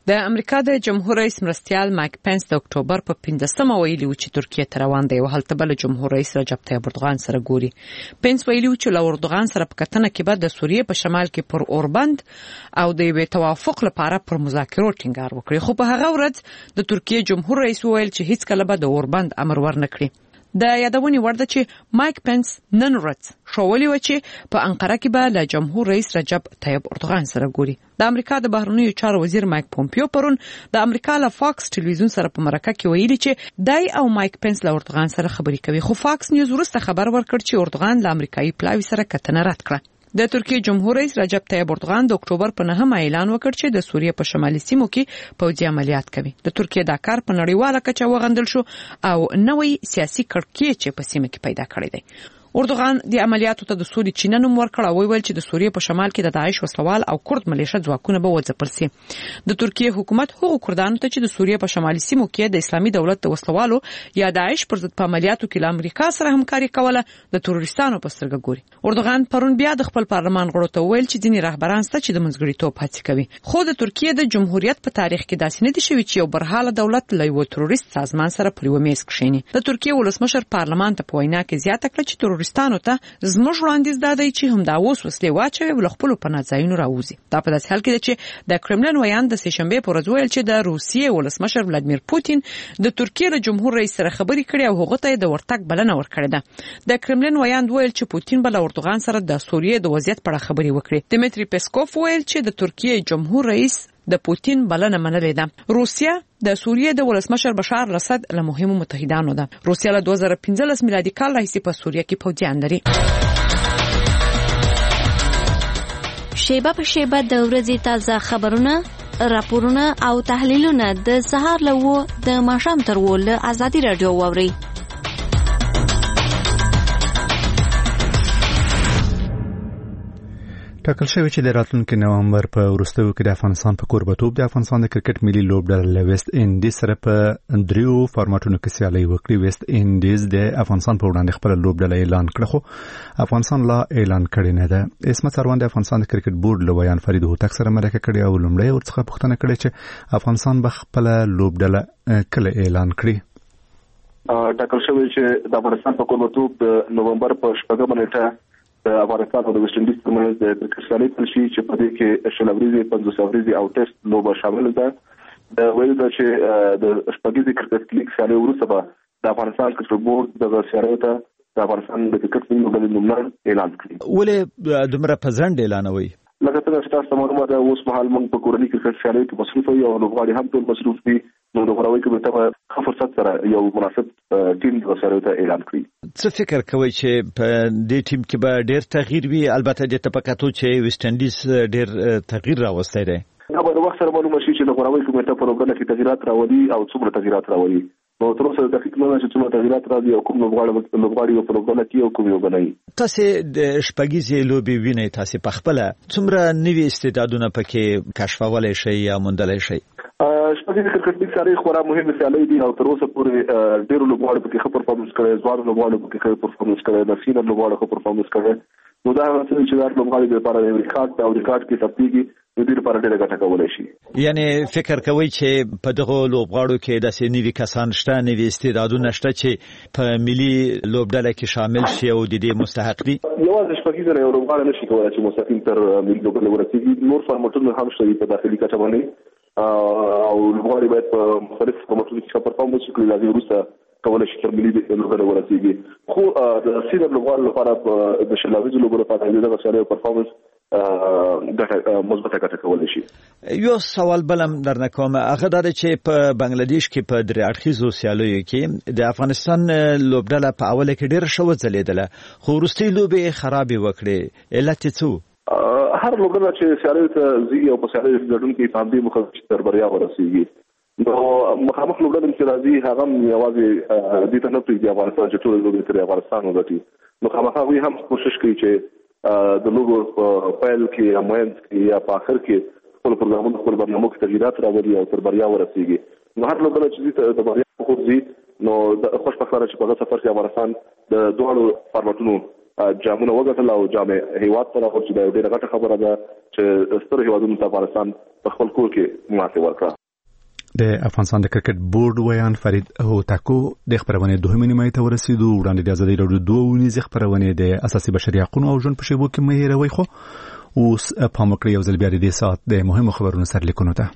د امریکا د جمهور رئیس مرستیال مایک پنس د اکتوبر په 15مه ویلي و چې ترکیه ته روان دی او هلته بل جمهور رئیس رجب طیب اردوغان سره ګوري. پنس ویلي و چې له اردوغان سره په کتنه کې به د سوریې په شمال کې پر اوربند او د یوې توافق لپاره پر مذاکرو ټینګار وکړي، خو په هغه ورځ د ترکیه جمهور رئیس ویل چې هیڅ کله به د اوربند امر ورنکړي. د یادونې وړ ده چې مایک پنس نن ورځ شوولي و چې په انقره کې به له جمهور رئیس رجب طیب اردوغان سره ګوري. د امریکا د بهرنیو چارو وزیر مایک پومپیو پرون د امریکا له فاکس ټلویزیون سره په مرکه کې ویلي چې دای او مایک پنس له اردوغان سره خبرې کوي، خو فاکس نیوز وروسته خبر ورکړ چې اردوغان له امریکایي پلاوي سره کتنه رد کړه. د ترکیه جمهور رئیس رجب طیب اردوغان د اکتوبر په 9 اعلان وکړ چې د سوریې په شمالي سیمو کې پوځي عملیات کوي. د ترکیه دا کار په نړیواله کچه وغندل شو او نوې سیاسي کړکېچ چې په سیمه کې پیدا کړی دی. اردوغان د عملیاتو ته د سوري چینه نوم ورکړ او ویل چې د سوریې په شمال کې د داعش وسلوال او کورد ملیشه ځواکونه به وځپل شي. د ترکیه حکومت هغو کردانو ته چې د سوریې په شمالي سیمو کې د اسلامي دولت د وسلوالو یا داعش پر ضد په عملیاتو کې له امریکا سره همکاري کوله د تروریستانو په سترګه ګوري. اردوغان پرون بیا د خپل پارلمان غړو ته ویل چې ځینې رهبران ست چې د منځګړیتوب هڅې کوي، خو د ترکیه د جمهوریت په تاریخ کې داسې نه دي شوي چې یو برحاله دولت له یو تروریست سازمان سره پر یو میز کښیني. د ترکیه ولسمشر پارلمان ته په وینا کې زیاته کړه چې تروریستانو ته زموږ وړاندیز دا دی چې همدا اوس وسلې واچوي او له خپلو پناه ځایونو راوځي. دا په داسې حال کې ده چې د کرملین ویان د سهشنبې په ورځ ویل چې د روسیې ولسمشر ولادیمیر پوتین د ترکیه له جمهور رئیس سره خبرې کړې او هغه ته د ورتګ بلنه ورکړې ده. د کرملین ویان ویل چې پوتین به له اردوغان سره د سوریې د وضعیت په اړه خبرې وکړي. دمیتری پسکوف ویل چې د ترکیه جمهور رئیس د پوتین بلنه منلې ده. روسیا د سوریې د ولسمشر بشار الاسد له مهمو متحدانو ده. روسیا له 2015 میلادي کال راهیسې په سوریه کې پوځیان لري. شیبه په شیبه د ورځې تازه خبرونه، راپورونه او تحلیلونه د سهار له 9 د ماښام تر 10 له ازادي رادیو واوري. ټاکل شوی چې د راتلونکي نومبر په وروستیو کې د افغانستان په کوربتوب د افغانستان د کرکټ ملي لوبډله له ویسټ انډیز سره په دریو فارماتونو کې سیالي وکړي. ویسټ انډیز د افغانستان په وړاندې خپل لوبډله اعلان کړه، خو افغانستان لا اعلان کړی نه ده. اسمت سروان د افغانستان د کرکټ بورډ له ویان فرید هوتک سره مرکه کړې او لومړی ورڅخه پوښتنه کړې چې افغانستان به خپل لوبډله کله اعلان کړي. ټاکل شوی چې د افغانستان په کوربتوب د نومبر په 8 نیټه د افغانستان او د ویسټ انډیز ترمنځ د کرکټ سیالي پیل شي چې په دې کې شلوريزي 50 اوريزي او ټیسټ لوبه شامل ده. د ویل ده چې د شپږیزي کرکټ لیګ سیالي وروسته به د افغانستان کرکټ بورډ د سیالي ته د افغانستان د کرکټ لوبډلې نوملړ اعلان کړي. ولې دومره پزند اعلانوي؟ لکه څنګه چې تاسو معلومه ده اوس مهال موږ په کورنۍ کرکټ سیالي کې مصروف یو او لوبغاړي هم ټول مصروف دي، نو د غوړوي کې به ته فرصت سره یو مناسب ټیم د سیالي ته اعلان کړي. څه فکر کوي چې په دې ټیم کې به ډېر تغییر وي؟ البته د تپکاتو چې ویسټ انډیز ډېر تغییر راوستي دی. دا به د وخت سره معلومه شي چې د غوړوي کمیټه په روګنه کې تغیرات راوړي او څومره تغیرات راوړي. نو تر اوسه دقیق نه چې څومره تغیرات راځي او کوم لوبغاړي په روګنه کې او کوم یو بنای. تاسو د شپږیزي لوبي وینئ، تاسو په خپل څومره نوي استعدادونه پکې کشفولای شئ یا موندلای شئ؟ شپږیزي کرکټ لیګ سره خورا مهمه سیالي دي او تر اوسه پورې ډېر لوبغاړي پکې ښه پرفارمنس کړي، ځوان لوبغاړي پکې ښه پرفارمنس کړي، د سینر لوبغاړي ښه پرفارمنس کړي. نو دا څه چې دا لوبغاړي د لپاره د ریکارډ او ریکارډ کې تپیږي د دې لپاره ډېر ګټه کولای شي. یعنی فکر کوي چې په دغه لوبغاړو کې د سنوي کسان شته، نوي استعدادونه شته چې په ملي لوبډله کې شامل شي او د دې مستحق دي؟ یوازې شپږیزه یو لوبغاړی نشي کولای چې مستقیم تر ملي لوبډله ورسیږي. نور فارمټونه هم شته په داخلي کچه باندې او لوبغاړي باید په مختلف فارمټونو کې پرفارمنس وکړي، لازم وروسته کولای شي تر ملي لوبډله ورسیږي. خو د سینر لوبغاړو لپاره د شلاویزو لوبو لپاره د دغه سره پرفارمنس مثبت ګټه کولای شي. یو سوال بلم درنه کوم، هغه دا چې په بنگلاديش کې په درې اړخیزو سیالیو کې د افغانستان لوبډله په اوله کې ډېر شو ځلیدله، خو وروستي لوبې خراب وکړې. علت څه؟ هر لوبډله چې سیالیو ته ځي او په سیالیو کې ګډون کوي په دې مخه تر بریا ورسیږي. نو مخامخ لوبډله چې راځي هغه یوازې دې ته نه پریږدي افغانستان چې ټول لوبې تر افغانستان وګټي. نو خامخا وی هم کوشش کوي چې د لوبو په پیل کې یا مینځ کې یا په اخر کې خپل پروګرامونه خپل برنامه کې تغیرات راوړي او تر بریا ورسیږي. نو هر لوبډله چې د بریا په خو ځي نو د خوشبختانه چې په دغه سفر کې افغانستان د دوه فارمټونو جامونه وګټل او جامع هیواد پر راغلی چې ډېره غټه خبره ده چې ستر هیوادونو ته افغانستان په خپل کور کې ماتې ورکړه. د افغانستان د کرکټ بورډ ویان فرید هوتاکو د خبرونه دوه نیمه ته ورسېدو. وړاندې د ازادي راډیو دوه ونیزه خبرونه د اساسي بشري حقوقو او ژوند په شیبو کې مې هیروي خو اوس په مکرې یو ځل بیا د ساعت د مهمو خبرونو سره لیکونو ته.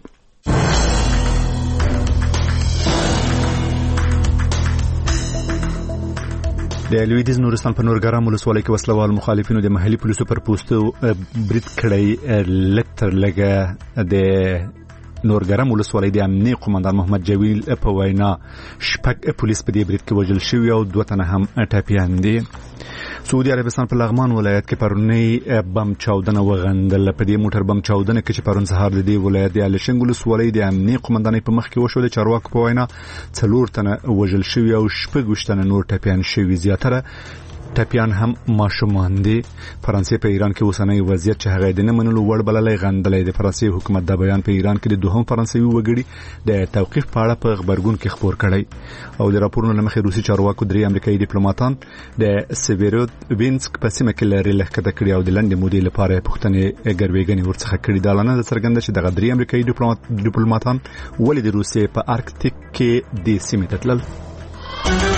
د لویدیز نورستان په نورګرام ولسوالۍ کې وسلوال مخالفینو د محلي پولیسو پر پوسټو برید کړی. لکتر لګه د نورګرام ولسوالۍ د امنیتي قومندان محمد جویل په وینا شپږ پولیس په دې برید کې وژل شوي او 2 تنه هم ټپیان دي. سعودي عربستان په لغمان ولایت کې پرونی بم چاودنه وغندل. په دې موټر بم چاودنه کې چې پرون سهار د دې ولایت د الشنګ ولسوالۍ د امنیتي قومندان په مخ کې وشو. د چارواکو په وینا 4 تنه وژل شوي او 6 تنه نور ټپیان شوي. زیاتره ټپیان هم ماشومان دي. فرانسې په ایران کې اوسنۍ وضعیت چې هغه د نه منلو وړ بللې غندلې. د فرانسې حکومت د بیان په ایران کې د دوهم فرانسوي وګړي د توقيف په اړه په خبرګون کې خبر کړی او د راپورونو لمخې روسي چارواکو 3 امریکایي ډیپلوماټان د سیویرودوینسک په سیمه کې لري لخته کړی او د لندې مودې لپاره پښتنې ګرویګنی ورڅخه کړی. د اعلان څرګنده چې د 3 امریکایي ډیپلوماټان ولې د روسیې په ارکټیک کې د سیمې ته تلل.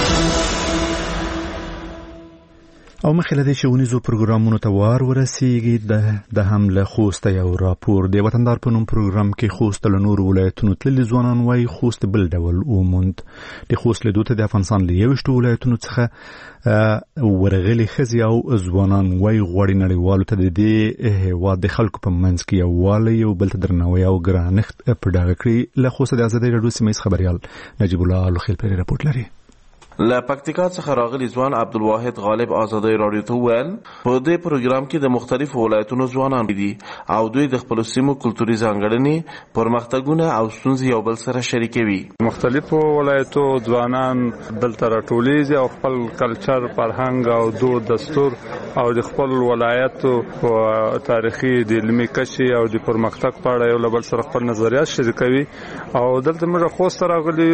او مخکې لدې چې ونیزو پروګرامونو ته ورسیږي د هم له خوست یو راپور د وطندار په نوم پروګرام کې خوست له نور ولایتونو تللي ځوانان وایي خوست بل ډول وموند. د خوست له دوته د افغانستان له 21 ولایتونو څخه ورغلي خزي او ځوانان وایي غوړي نړیوالو ته د دې هیواد د خلکو په منځ کې یووالی او بل ته درناوی او ګرانښت په ډاګه کړی. له خوست د ازادي راډیو سیمه خبريال نجیب الله الخیل پر راپورټ لري. له پکتیکا څخه راغلي ځوان عبدالواحد غالب آزادی راډیو ته ویل په دې پروګرام کې د مختلفو ولایتونو ځوانان دي او دوی د خپل سیمو کلتوري ځانګړنې پرمختګونه او ستونزې یو بل سره شریکوي. مختلفو ولایتو ځوانان دلته راټولیږي او خپل کلچر، فرهنګ او دود، دستور او د خپل ولایتو په تاریخي د علمي کچې او د پرمختګ په اړه یو بل سره خپل نظریات شریکوي. او دلته موږ خوست راغلي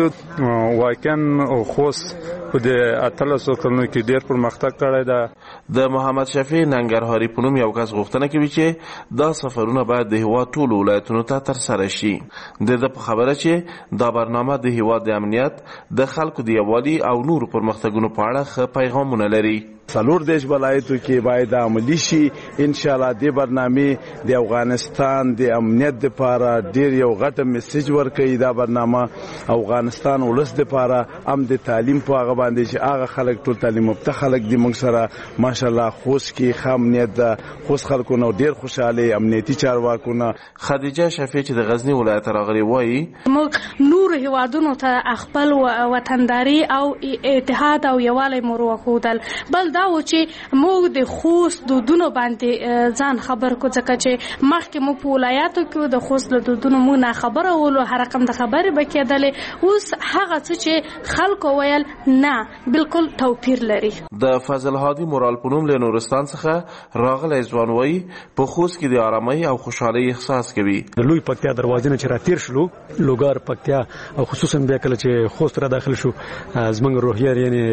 واقعا خوست په دې 1800 کلونو کې ډېر پرمختګ کړی ده. د محمد شفیع ننګرهاري په نوم یو کس غوښتنه کوي چې دا سفرونه باید د هیواد ټولو ولایتونو ته ترسره شي. د په خبره چې دا برنامه د هیواد د امنیت، د خلکو د یووالي او نورو پرمختګونو په اړه ښه پیغامونه لري. څلور دیش ولایتو کې باید عملی شي. ان شاء الله د برنامه د افغانستان د امنیت لپاره ډیر یو غټه میسج ورکړي. دا برنامه افغانستان ولس لپاره هم د تعلیم په هغه باندې چې هغه خلک ټول تعلیم یافته خلک دي. موږ سره ماشاءالله خوست کې ښه امنیت ده. خوست خلکو نو ډیر خوشاله امنیتي چارواکونه. خدیجه شفیع چې د غزنی ولایت راغلي وایي موږ نور هیوادونو ته خپل وطنداري او اتحاد او یووالی مور وښودل. بل دا و چې موږ د خوست دودونو باندې ځان خبر کو ځکه چې مخکې مو په ولایاتو کې د خوست له دودونو مو نه خبره ولو هر رقم د خبرې بکیدلې. اوس هغه څه چې خلکو ویل نه بالکل توپیر لري. د فضل هادي مورال پونوم له نورستان څخه راغلی ځوان وایي په خوست کې د آرامۍ او خوشحالۍ احساس کوي. د لوی پکتیا دروازې نه چې را تیر شلو لوګار پکتیا او خصوصا بیا کله چې خوست را داخل شو زمنګ روحیه یعنی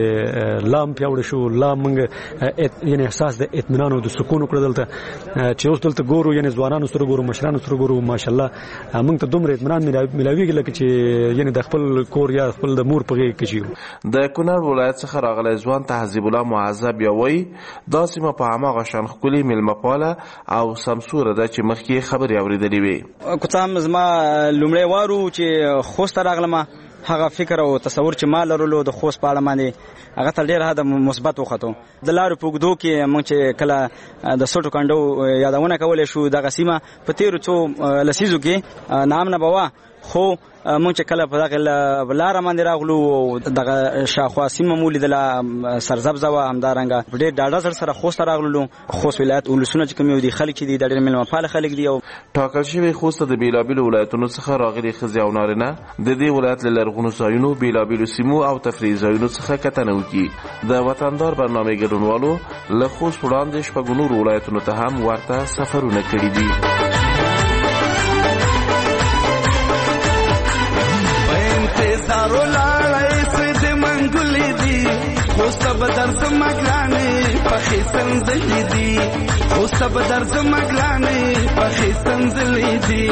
لام پیاوړ شو. لام یعنی احساس د اطمینان او د سکون کړه دلته چې اوس دلته ګورو یعنی ځوانانو سره ګورو، مشرانو سره ګورو. ماشاءالله موږ ته دومره اطمینان ملاویږي لکه چې یعنی د خپل کور یا خپل د مور په غېږ کې شي. د کونړ ولایت څخه راغلی ځوان تهذیب الله معذب یوي دا سیمه په هغه شان خولي ملمپاله او سمسوره ده چې مخکې خبري اوریدلې وي. کوڅه زما لومړی وارو چې خوست راغلم هغه فکر او تصور چې ما لرلو د خوست په اړه باندې هغه تل ډیر هدا مثبت وختو. د لارو په ګدو کې موږ چې کله د سټو کندو یادونه کولې شو د غسیمه په تیر څو لسیزو کې نام نه بوا خو موږ چې کله په دغه لار باندې راغلو دغه شاخوا سیمه مولید له سرزبزه و همدارنګه ډېر ډاډه سره خوست راغلو. خوست ولایت ولسونه چې کوم دي خلک دي د ډېر ملمه فعال خلک دي. او ټاکل شوی خوست د بیلابیل ولایتونو څخه راغلي خزي او نارینه د دې ولایت له لرغونو ځایونو بیلابیل سیمو او تفریحي ځایونو څخه کتنه وکړي. د وطندار برنامه ګډونوالو له خوست وړاندې شپږ نور ولایتونو ته هم ورته سفرونه کړي دي. زارو لاړای سې د منګولې دی خو سبدر زمګلانې پخې سنځلې دي خو سبدر زمګلانې پخې سنځلې دي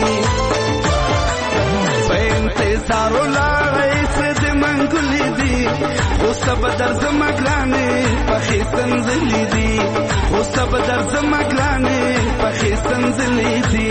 په انتظار ولاړې سد منګلې دي خو سبدر زمګلانې پخې سنځلې دي خو سبدر زمګلانې پخې سنځلې دي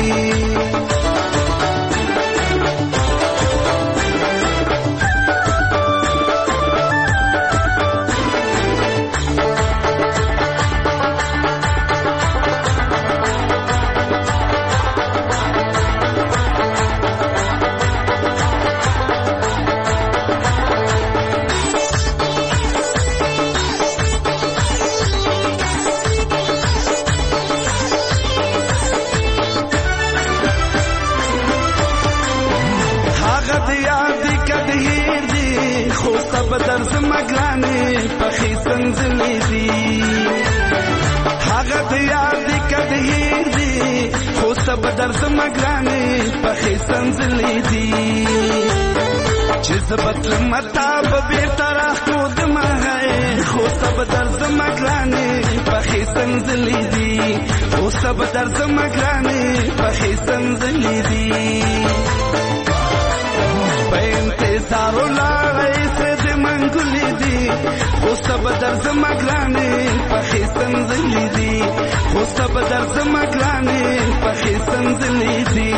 بدر زمګلانې پخې سنځلې دي هغه د یاد کډهیر دي خو سبدر زمګلانې پخې سنځلې دي چې زبط مطاب به طرح کو دمه خو سبدر زمګلانې پخې سنځلې دي خو سبدر زمګلانې پخې سنځلې دي په انتظار ولاړې سد منګلې دي خو سبدر زمګلانې پخې سنځلې دي خو سبدر زمګلانې پخې سنځلې دي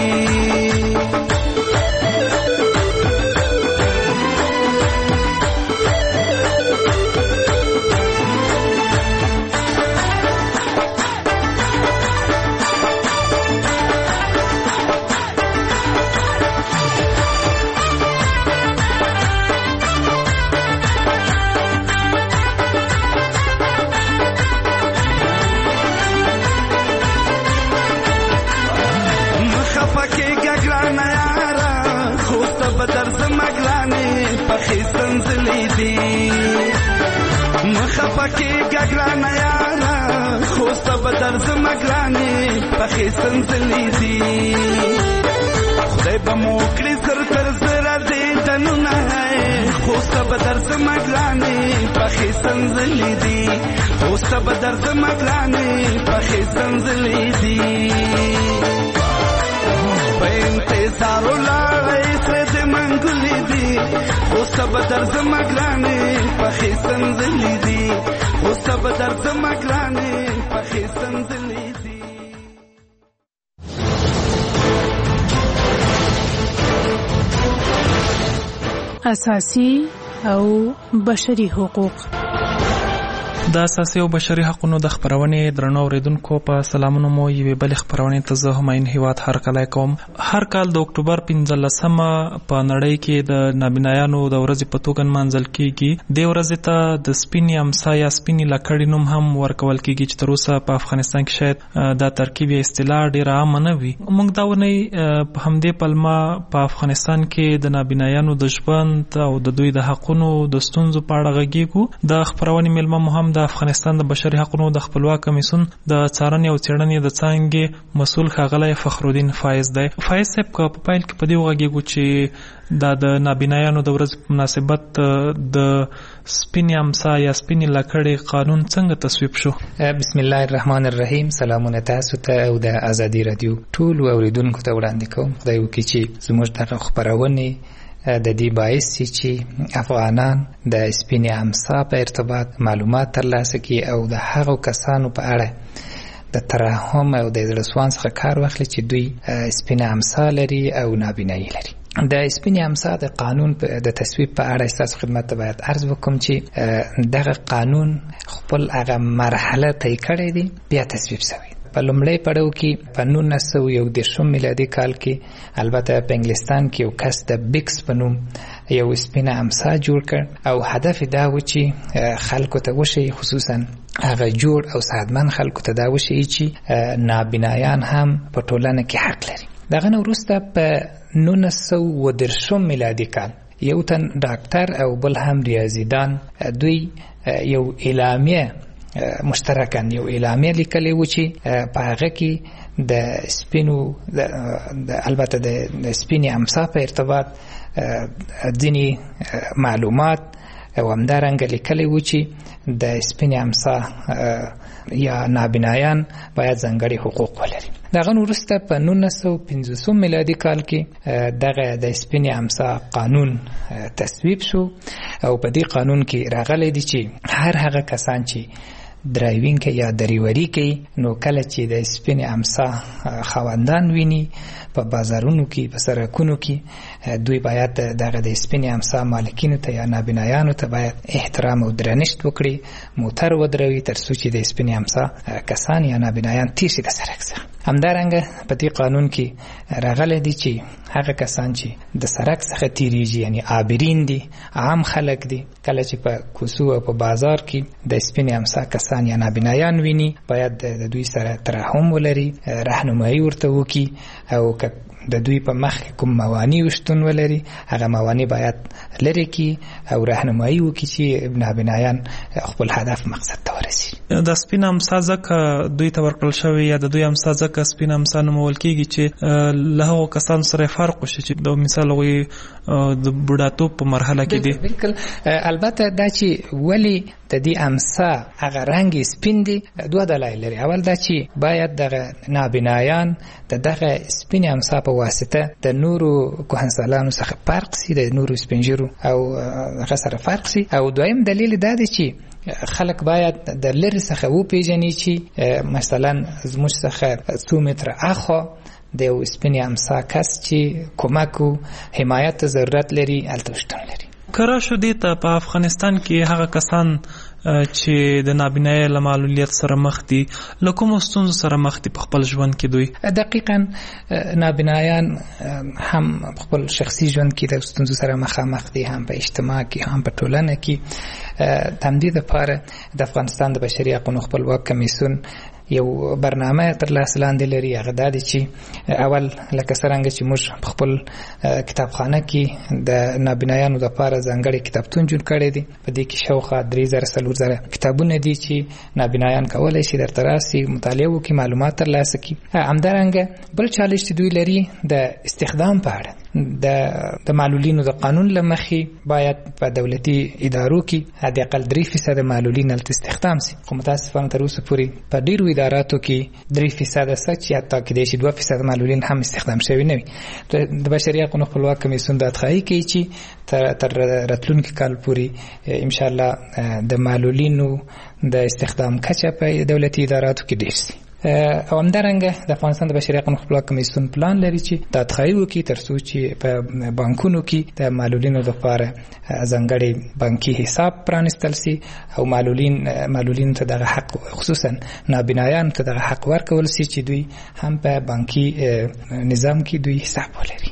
بدر زمګلانې پخې سنځلې دي مخفقې ګګرانه یاره خو سبدر زمګلانې پخې سنځلې دي خدای به مو کړي سر تر زره دې دنونه خو سبدر زمګلانې پخې سنځلې دي خو سبدر زمګلانې پخې سنځلې دي په انتظار ولاړې سد منګلې دي خو سبدر زمګلانې پخې سنځلې دي خو سبدر زمګلانې پخې سنځلې دي اساسي او بشري حقوق د اساسي او بشري حقوقو د خبرونې درنو اوریدونکو په سلامونو مو یوې بل خبرونې ته زه هماین هیواد هر کله کوم هر کال د اکتوبر 15مه په نړۍ کې د نابینایانو د ورځې په توګه منځل کیږي د ورځې ته د سپینې امسا یا سپینې لکړې نوم هم ورکول کیږي چې تر اوسه په افغانستان کې شاید دا ترکیب یا اصطلاح ډیره عام نه وي موږ دا ونی په همدې پلمه په افغانستان کې د نابینایانو د ژوند او د دوی د حقوقو د ستونزو په اړه غږیږو د خبرونې ملما مهم د افغانستان د بشري حقوقو د خپلواک کمیسیون د څارنې او څېړنې د څانګې مسؤل ښاغلی فخرالدین فایز دی. فایز صاحب که په پیل کې په دې وغږیږو چې دا د نابینایانو د ورځې په مناسبت د سپینې امسا یا سپینې لکړې قانون څنګه تصویب شو؟ بسم الله الرحمن الرحیم. سلامونه تاسو ته او د ازادي رادیو ټول اوریدونکو ته وړاندې کوم. خدای وکړي چې زموږ دغه خپرونې د دې باعث چې افغانان د سپینې امسا په ارتباط معلومات ترلاسه کړي او د هغو کسانو په اړه د ترحم او د زړه سوان څخه کار واخلي چې دوی سپینې امسا لري او نابینایي لري. د سپینې امسا د قانون د تصویب په اړه ستاسو خدمت ته باید عرض وکړم چې دغه قانون خپل هغه مرحله طی کړې دي بیا تصویب شوی. په لومړی پړاو کې په 1911 میلادي کال کې البته په انګلستان کې یو کس د بیکس په نوم یو سپینه امسا جوړ کړ او هدف دا و چې خلکو ته وشي خصوصا هغه جوړ او صحتمند خلکو ته دا وشي چې نابینایان هم په ټولنه کې حق لري. دغه نه وروسته په 1913 میلادي کال یو تن ډاکټر او بل هم ریاضیدان دوی یو اعلامیه مشترکاً یو اعلامیه لیکلی و چې په هغه کې د سپینو البته د سپینې امسا په ارتباط ځینې معلومات او همدارنګه لیکلی و چې د سپینې امسا یا نابینایان باید ځانګړي حقوق ولري. دغه وروسته په 1950 میلادي کال کې دغه د سپینې امسا قانون تصویب شو او په دې قانون کې راغلی دی چې هر هغه کسان چې درایوینګ کوي یا دریوري کوي نو کله چې د سپینې امسا خاوندان ویني په بازارونو کې په سړکونو کې دوی باید دغه د سپینې امسا مالکینو ته یا نابینایانو ته باید احترام او درنښت وکړي، موټر ودروي تر څو چې د سپینې امسا کسان یا نابینایان تیر شي د سړک څخه. همدارنګه په دې قانون کې راغلی دی چې هغه کسان چې د سړک څخه تیریږي یعنی عابرین دي، عام خلک دي، کله چې په کوڅو او په بازار کې د سپینې امسا کسان یا نابینایان ویني باید د دوی سره ترحم ولري، راهنمایي ورته وکړي او د دوی په مخ کوم موانع وشتون ولري هغه موانع باید لري کی او راهنمایي وکړي چې نابینایان خپل هدف مقصد ته ورسي. د سپین امسا ځکه دوی ته ورکړل شوی یا د دوی امسا ځکه سپین امسا نومول کېږي چې له هغو کسانو سره فرق وشي چې د مثال هغوی د بوډاتوب په مرحله کې دي. بالکل البته دا چې ولی د دې امسا هغه رنګ سپین دي دوه دلایل لري. اول دا چې باید دغه نابینایان دغه سپین امسا په واسطه د نورو کهنسالانو څخه فرق سي، د نورو سپینجرو او هغه سره فرق سي. او دویم دلیل دا دی چې خلک باید د لرې څخه وپیژني چې مثلا زموږ څخه 2 متره اخوا د یو سپینې امسا کس چې کومک او حمایت ضرورت لري هلته شتون لري. کره شو دې ته په افغانستان کې هغه کسان چې د نابینایۍ له معلولیت سره مخ دي له کومو ستونزو سره مخ دي په خپل ژوند کې دوی؟ دقیقاً نابینایان هم خپل شخصي ژوند کې د ستونزو سره مخامخ دي، هم په اجتماع کې هم په ټولنه کې. تمدید لپاره د افغانستان د بشري حقوقو خپلواک کمیسیون یو برنامه تر لاس لاندې لري. هغه دا دی چې اول لکه څرنګه چې موږ په خپل کتابخانه کې د نابینایانو لپاره ځانګړی کتابتون جوړ کړی دی. په دې کې شاوخوا 3000 کتابونه دي چې نابینایان کولی شي درته راسي، مطالعه وکړي، معلومات ترلاسه کړي. همدارنګه بل چالش چې دوی لري د استخدام په اړه د معلولینو د قانون له مخې باید په دولتي ادارو کې حداقل 3% معلولین هلته استخدام شي. خو متاسفانه تر اوسه پورې په ډېرو اداراتو کې 3% څه چې حتی کېدای شي 2% معلولین هم استخدام شوي نه وي. د بشري حقوقو خپلواک کمیسیون دا ادعا کوي چې تر راتلونکي کال پورې ان شاء الله د معلولینو د استخدام کچه په دولتي اداراتو کې ډېر شي. او همدارنګه د افغانستان د بشري حقوقو خپلواک کمیسیون پلان لري چې د ادعا وکړي تر څو چې په بانکونو کې د معلولینو لپاره ځانګړی بانکي حساب پرانستل شي او معلولین ته دغه حق خصوصا نابینایان ته دغه حق ورکول شي چې دوی هم په بانکي نظام کې دوی حساب ولري.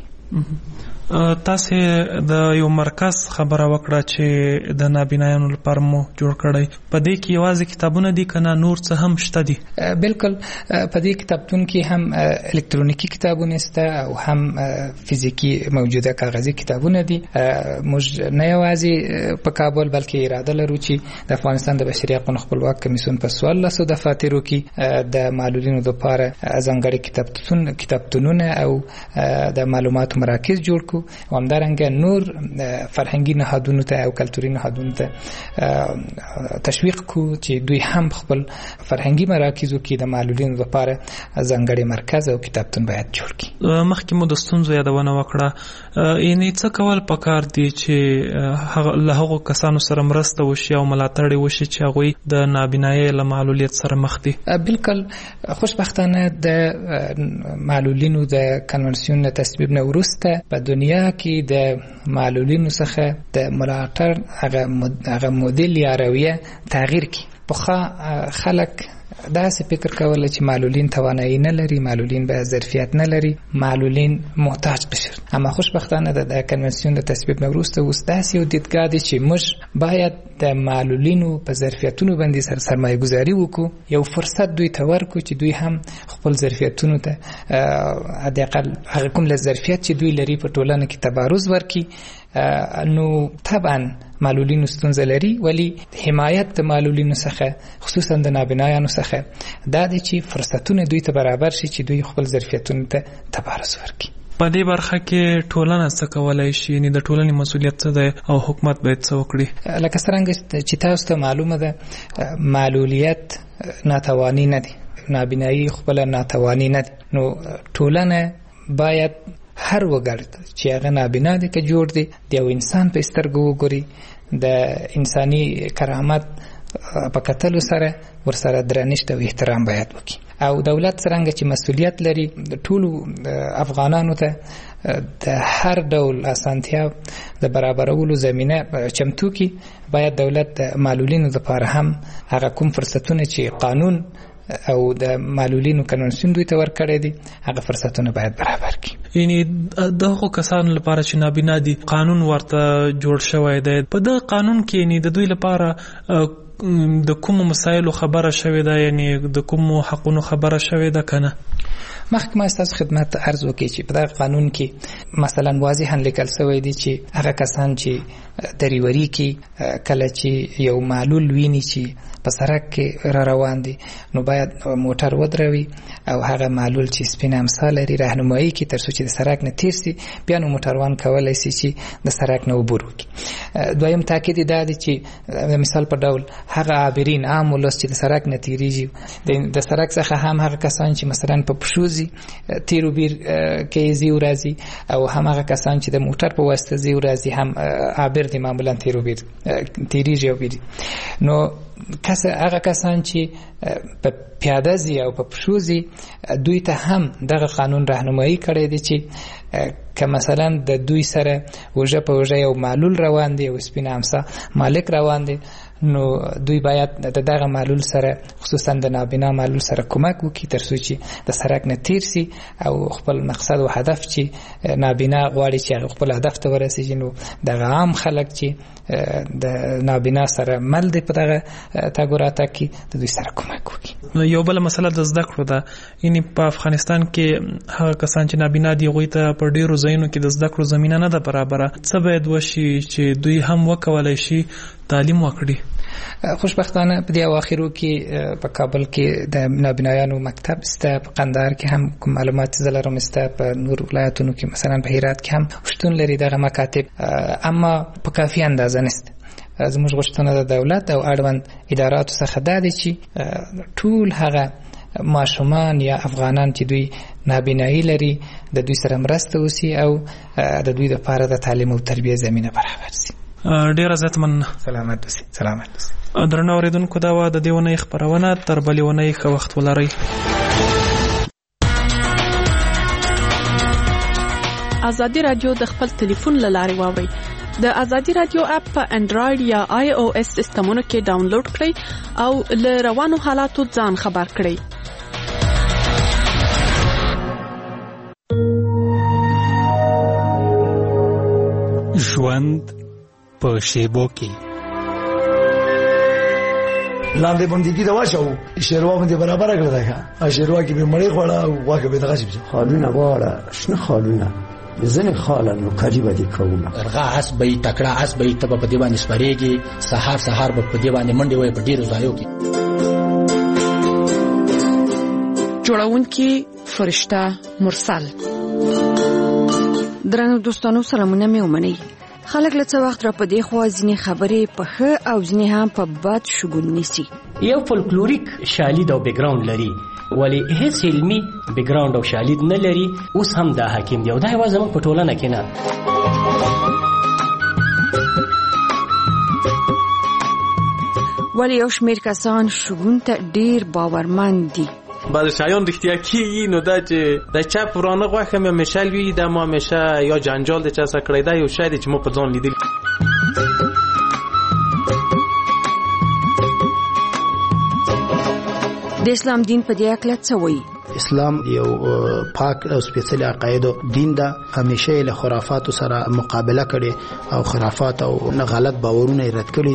تاسو د یو مرکز خبره وکړه چې د نابینایانو لپاره مو جوړ کړی، په دې کې یوازې کتابونه دي کنه نور څه هم شته دي؟ بالکل په دې کتابتون کې هم الکترونیکی کتابونه شته او هم فزیکی موجوده کاغذي کتابونه دي. موږ نه یوازې په کابل بلکې اراده لرو چې د افغانستان د بشري حقوقو خپلواک کمیسیون په 1400 دفاترو کې د معلولینو لپاره ځانګړي کتابتونونه او د معلوماتو مراکز جوړ کړو او همدارنګه نور فرهنګي نهادونو ته او کلتوري نهادونو ته تشویق کو چې دوی هم خپل فرهنګي مراکزو کې د معلولینو لپاره ځانګړي مرکز او کتابتون باید جوړ کړي. مخکې مو د ستونزو یادونه وکړه، یعنې څه کول پکار دي چې له هغو کسانو سره مرسته وشي او ملاتړ وشي چې هغوی د نابینایۍ له معلولیت سره مخ دي؟ بالکل خوشبختانه د معلولینو د کنونسیون تصویب نه وروسته په دنیا کې د معلولینو څخه د ملاتړ هغه مدل یا رویه تغییر کی. پخوا خلک داسې فکر کوله چې معلولین توانایی نه لري، معلولین به ظرفیت نه لري، معلولین محتاج بشي. اما خوشبختانه د کنونسیون د تصویب نه وروسته اوس داسې یو دیدګاه دی چې موږ باید د معلولینو په ظرفیتونو باندې سرمایه گذاري وکړو، یو فرصت دوی ته ورکړو چې دوی هم خپل ظرفیتونو ته حداقل هغه کوم ظرفیت چې دوی لري په ټولنه کې تبارز ورکړي. نو طبعا معلولینو ستونزه لري، ولی حمایت د معلولینو څخه خصوصا د نابینایانو څخه دا دی چې فرصتونه دوی ته برابر شي چې دوی خپل ظرفیتونو ته تبارز ورکړي. په دې برخه کې ټولنه څه کولای شي؟ یعنی د ټولنې مسولیت څه دی او حکومت باید څه وکړي؟ لکه څنګه چې تاسو ته معلومه ده معلولیت ناتوانی نه دی، نابینایی خپل ناتوانی نه دی. نو ټولنه باید هر وګړی چې هغه نابینا دی که جوړ دی د یو انسان په سترګو وګوري، د انساني کرامت په کتلو سره ورسره درنښت او احترام باید وکړي. او دولت څنګه چې مسولیت لري ټول افغانانو ته د هر ډول اسانتیا د برابرولو زمينه چمتو کی، باید دولت معلولینو لپاره هم هغه کوم فرصتونه چې قانون او د معلولینو کنونسیون دوی ته ورکړی دي هغه فرصتونه باید برابر کړي. یعنی دغه کسانو لپاره چې نابینا دي قانون ورته جوړ شوی دی، په دغه قانون کې یعنی د دوی لپاره د کوم مسایلو خبره شوې ده، یعنی د کوم حقونو خبره شوې ده کنه؟ محکمه ستاسو خدمت عرض وکړي چې په دغه قانون کې مثلا واضحا لیکل شوی دی چې هغه کسان چې دریوري کې کله چې یو معلول ویني چې په سړک کې را روان دي نو باید موټر ودروي او هغه معلول چې سپین امسا لري راهنمایي کې تر څو چې د سړک نه تیر شي، بیا نو موټروان کولی شي چې د سړک نه عبور وکړي. دویم تاکید دا دی چې مثال په ډول هغه عابرین عام ولس چې د سړک نه تیریږي، د سړک څخه هم هغه کسان چې مثلا په پښوزي تیر وبیر کې زی ورازي او هم هغه کسان چې د موټر په واسطه زی ورازي هم عابر دي معمولا تیر وبیر تیریږي او بیري. نو هغه کسان چې په پیاده زی او په پښوزي دوی ته هم دغه قانون راهنمایي کړی دی چې که مثلا د دوی سره وجه په وجه یو معلول روان دی او سپین امسا مالک روان دی، نو دوی باید دغه معلول سره خصوصا د نابینا معلول سره کومک وکړي تر څو چې د سړک نه تیر شي او خپل مقصد او هدف چې نابینا غواړي چې خپل هدف ته ورسیږي. نو دغه عام خلک چې د نابینا سره مل دی په دغه تاګوراته کې د دوی سره کومک وکړي. یو بل مسله د زده کړو ده، یعنی په افغانستان کې هغه کسان چې نابینا دي هغوی ته په ډیرو ځایونو کې د زده کړو زمینه نه ده برابره. څه باید وشي چې دوی هم وکولای شي تعلیم وکړي؟ خوشبختانه په دې اواخرو کې په کابل کې د نابینایانو مکتب سته، په قندهار کې هم کوم معلومات زلرم سته، په نور ولایتونو کې مثلا په هرات کې هم شتون لري دغه مکاتب، اما په کافي اندازه نشته. زموږ غوښتنه د دولت او اړوند اداراتو څخه دا دی چې ټول هغه ماشومان یا افغانان چې دوی نابینایی لري د دوی سره مرسته وسی او د دوی لپاره د تعلیم او تربیه زمينه برابر شي. ډیر عزت من سلامت اوسئ. سلامت اوسئ. درنو اوریدونکو دا و د دې ونې خبرونه، تر بلې ونې ښه وخت ولرئ. ازادي رادیو د خپل ټلیفون له لارې واورئ. د ازادي رادیو اپ په انډراید یا آی او اس سیسټمونو کې ډاونلوډ کړئ او له روانو حالاتو ځان خبر کړئ. ژوند په شیبو کې لاندې باندې کې دا واښو شیروا باندې برابر کړل دا شیروا کې به مړې خوړه او واګه به دغه شي خالونه واړه شنه خالونه ځنه خاله نو قریبه دي کومه ارغا اس به تکړه اس به ته په دی باندې سپریږي سحر به په دی باندې منډي وي په ډیرو ځایو کې. جوړونکي فرشته مرسل. درنو دوستانو سلامونه مې ومنئ. خلک له څه وخت را په دې خوا ځینې خبرې په ښه او ځینې هم په بد شګون نیسي. یو فولکلوریک شالید او بیکګراوند لري ولی هیڅ علمي بیکګراوند او شالید نه لري. اوس هم دا حاکم دی او دا یوازې موږ په ټولنه کې نه. ولی یو شمېر کسان شګون ته ډیر باورمند دي. بعض شایان رښتیا کیږي نو دا چې د چا پرانه غوښه مې مشل وی د ما همیشه یا جنجال د چا سره کړی دا یو شاید چې مو په ځان لیدل. د اسلام دین په دې اړه څه وایي؟ اسلام یو پاک او سپېڅلي عقاید دین ده. همیشه له خرافاتو سره مقابله کړي او خرافات او غلط باورونه رد کړي.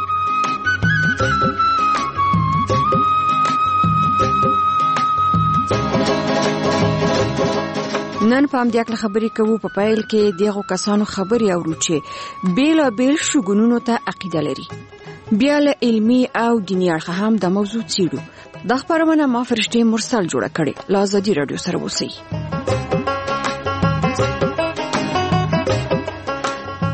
نن په دې اړه خبرې کوو. په پایل کې دغه کسانو خبرې اورو چې بیل شګونونو ته عقیده لري. بیا له علمي او دیني اړخه هم د موضوع څیړو. د خبرونه ما فرشته مرسل جوړه کړې. له ازادي رادیو سره اوسئ.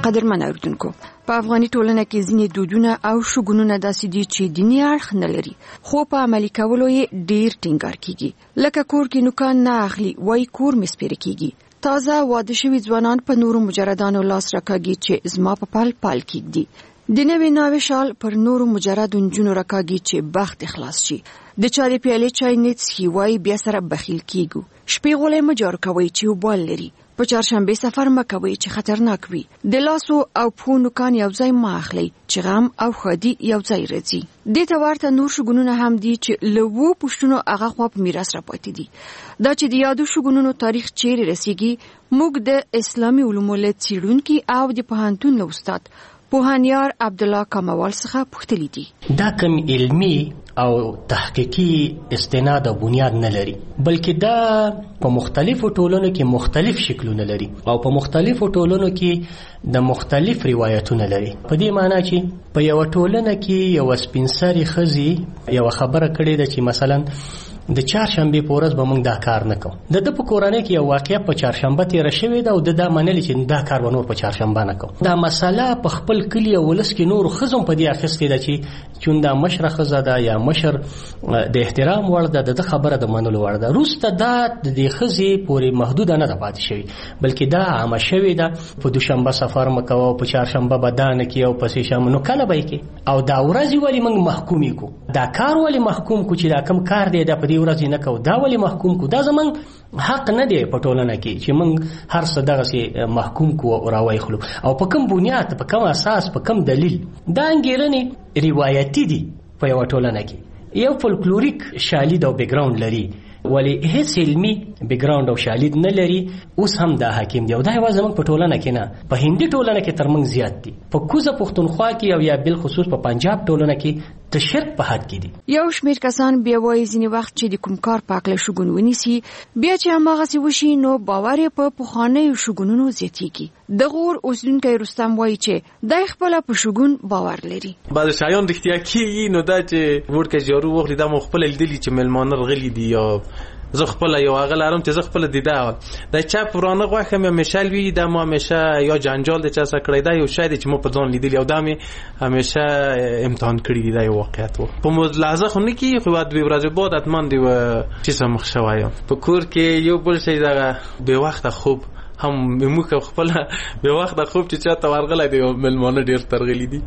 قدرمن اوردونکو په افغاني ټولنه کې ځینې دودونه او شګونونه داسې دي چې دیني اړخ نه لري خو په عملي کولو یې ډیر ټینګار کیږي لکه کور کې نوکان نه اخلي وای کور مسپیر کیږي تازه واده شوي ځوانان په نورو مجردانو لاس راکاږي چې زما په پال کیږي د نوې ناوې شال پر نورو مجرد نجونو راکاږي چې بخت اخلاص شي د چا د پیالې چای نیڅ وای بیا سره بخیل کیږي شپې غولې مجار کوي چې وبال لري په چهارشنبه سفر مکوي چې خطرناک وي د لاسو او پونو کان یو ځای ماخلي چې غم او خادي یو ځای راځي د تورته نور شګونونه هم دي چې لوو پښتونو هغه خو په میراث را پاتې دي دا چې د یادو شګونونو تاریخ چیرې رسیږي موږ د اسلامي علومو له څیړونکو او د پوهنتون له استاد پوهانیار عبدالله کموال څخه پوښتلی دي دا کم علمی او تحقیقی استناد او بنیاد نه لري بلکې دا په مختلفو ټولنو کې مختلف شکلونه لري او په مختلفو ټولنو کې د مختلف روایتونه لري په دې معنی چې په یو ټولنه کې یو سپینسري خزي یو خبره کړې ده چې مثلا د چهارشنبه په ورځ به موږ دا کار نه کوو د په کورانه کې یو واقعیا په چهارشنبه تیر شوې ده او د دا منل چې دا کار ونور په چهارشنبه نه کوو دا مسله په خپل کلی او ولس کې نور خزم په دې اخستې ده چې چوندا مشر خزه ده یا مشر د احترام وړ ده د خبره د منلو وړ ده روسته دا د خزي پورې محدود نه ده پاتې شوی بلکې دا عامه شوی ده په دوشنبه سفر مکو په چهارشنبه بدانه کې او په سهشنبه نو کله به کې او دا ورځ ولی موږ محکومي کو دا کار ولی محکوم کو چې دا کم کار دی د په ورځ نه کو دا ولی محکوم کو دا زمون حق نه دی په ټولنه کې چې موږ هر څه دغه سي محکوم کو او راوي خلو او په کوم بنیاد په کوم اساس په کوم دلیل دا انګیرنې روایتي دي په یو ټولنه کې یو فولکلوریک شالید او بیک گراوند لري ولی هیڅ علمي بیک گراوند او شالید نه لري اوس هم دا حاکم دی او دا یوازې موږ په ټولنه کې نه په هندي ټولنه کې ترمنځ زیات دي په کوزه پښتونخوا کې او یا بل خصوص په پنجاب ټولنه کې د شرک په حد کې دي یو شمیر کسان بیا وایي ځینې وخت چې د کوم کار پاکله شګون ونیسي بیا چې هماغسې وشي نو باور یې په پخوانیو شګونونو زیاتېږي د غور اوسیدونکی رستم وایي چې دی خپله په شګون باور لري بعضې شیان رښتیا کېږي نو دا چې ورکه جارو واخلي دا مو خپله لیدلي چې مېلمانه رغلي دي یا زه خپل یو هغه لرم چې زه خپل دیده دا چا پرانه غوښه مې همیشه وی دا مو همیشه یا جنجال د چا سره کړی دا یو شاید چې مو په ځان لیدلی او دا مې همیشه امتحان کړی دی دا یو واقعیت و په ملحظه خو نه کی خو بعد به ورځې بعد اتمن دی چې سم مخ شوایم په کور کې یو بل شي دا به وخت خوب هم موږ خپل به وخت خوب چې چاته ورغلی دی ملمانه ډیر ترغلی دي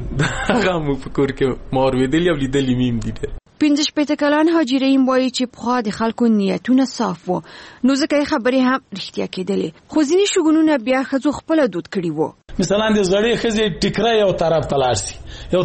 هغه مو په کور کې مور ویدلی او لیدلی میم دي 15 کلن حاجی رحیم وایي چې په د خلکو نیتونه صاف وو نو ځکه خبرې هم رښتیا کېدلې خو ځینې شګونونه بیا خزو خپل دود کړی وو مثلا د زړې خزي ټیکرای یو طرف تلارسي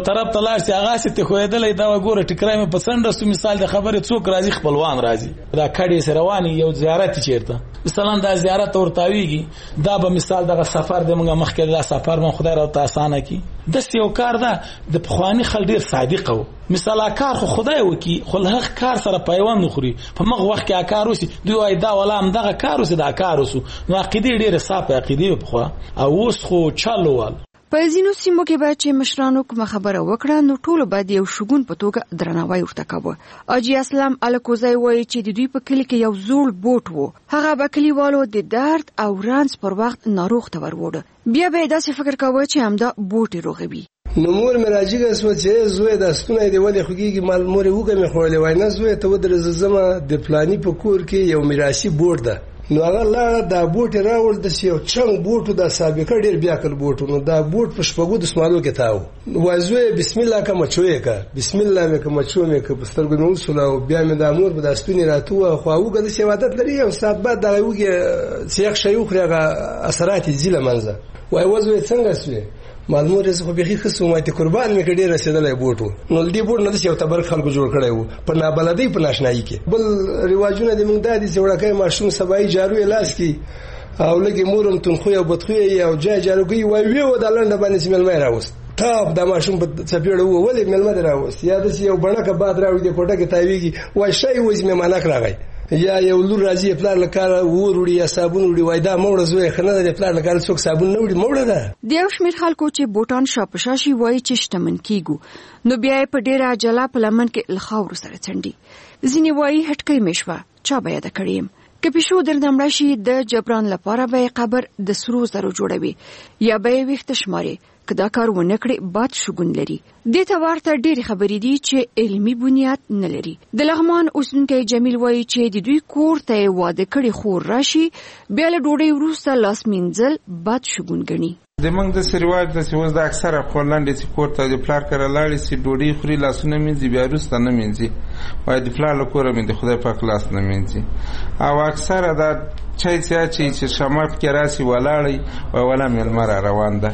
هغه ست خو یدلې دا وګوره ټیکرای مې پسند سو مثال د خبرې څوک راځي خپلوان راځي دا کډي سرواني یو زیارت چیرته مثلا دا زیارت ورتاویږي دا به مثال دغه سفر د موږ مخکې دا سفر مون خدای راته اسانه کی د یو کار دا د پخوانی خل ډیر صادق وو مثلا کار خو خدای وکي خو له کار سره پیوند نخوري په مغه وخت کې کار وسی دوی وای دا ولام دغه کار وسی دا کار وسو نو عقیده ډیره صافه عقیده په خو او اوس خو چالووال په ځینو سیمو کې باید چې مشرانو کوم خبره وکړه نو ټول باید یو شګون په توګه درناوی ورته کوي اجي اسلام الکوزای وایي چې د دوی په کلی کې یو زوړ بوټ وو هغه به کلیوالو د درد او رانس پر وخت ناروغ ته وروړه بیا به داسې فکر کاوه چې همدا بوټ روغوي نو مور مراجعه اسمه چې زوی د ستونه دی ولې خوږي مال مور وګه مې خورلې وای نه زوی ته ودر زما د پلاني په کور کې یو میراثي بوټ ده نو هغه لا دا بوټ راول د یو چنګ بوټو د سابقه ډیر بیا کل بوټو نو دا بوټ په شپږو د سمالو کې تاو وازوی بسم الله کوم چوي کا بسم الله مې کوم چوي مې کو پسترګو نو سلاو بیا مې د امور په داستونی راتو خو هغه د شهادت لري او سات بعد دا وګه سیخ شيوخ رغه اثرات زیله منځه وای وازوی څنګه سوی معلومه رسې خو به خصو ماته قربان مې کډې رسیدلې بوټو نو دې بوټ نه د یو تبر خلکو جوړ کړی وو په نابلدۍ په ناشنایی کې بل رواجونه د موږ د دې جوړکای ماشوم سبای جارو لاس کې او لګي مورم تنخو او بدخوی او جای جاروګي وای ویو د لنډ باندې سیمل مې راوست تاب د ماشوم په چپیړه وو ولې ملمه راوست یا د یو بڼکه باد راوي د کوټه کې تاویږي وای شای وځي مې مانک راغی یا یو لور راځي پلار لکاره وروړي یا صابون وړي وای دا موړه زوی خنه د پلار لکاره څوک صابون نه وړي موړه ده د یو شمیر خلکو چې بوټان شاپشاشي وای چې شتمن کیګو نو بیا په ډیره عجله په لمن کې الخاور سره څنډي ځینی وای هټکې مشوه چا بیا د کړیم که پیشو درنمړ شي د جبران لپاره به قبر د سرو زرو جوړوي یا به وخت شماري کدا کار ونه کړي باد شګون لري د ته ورته ډېری خبرې دي چې علمي بنیاد نه لري د لغمان اوسنکي جمیل وایي چې د دوی کور ته واده کړي خور راشي بیا له ډوډۍ وروسته لاس مینځل باد شګون ګڼي د موږ د سریواج د سیوز د اکثره خپلند چې کور ته د پلار کړه لاړې سي ډوډۍ خوري لاسونه مینځي بیا وروسته نه مینځي وای د پلار له کوره مې د خدای پاک لاس نه مینځي او اکثره دا چای چې شمات کې راسي ولاړی ولا ملمر روان ده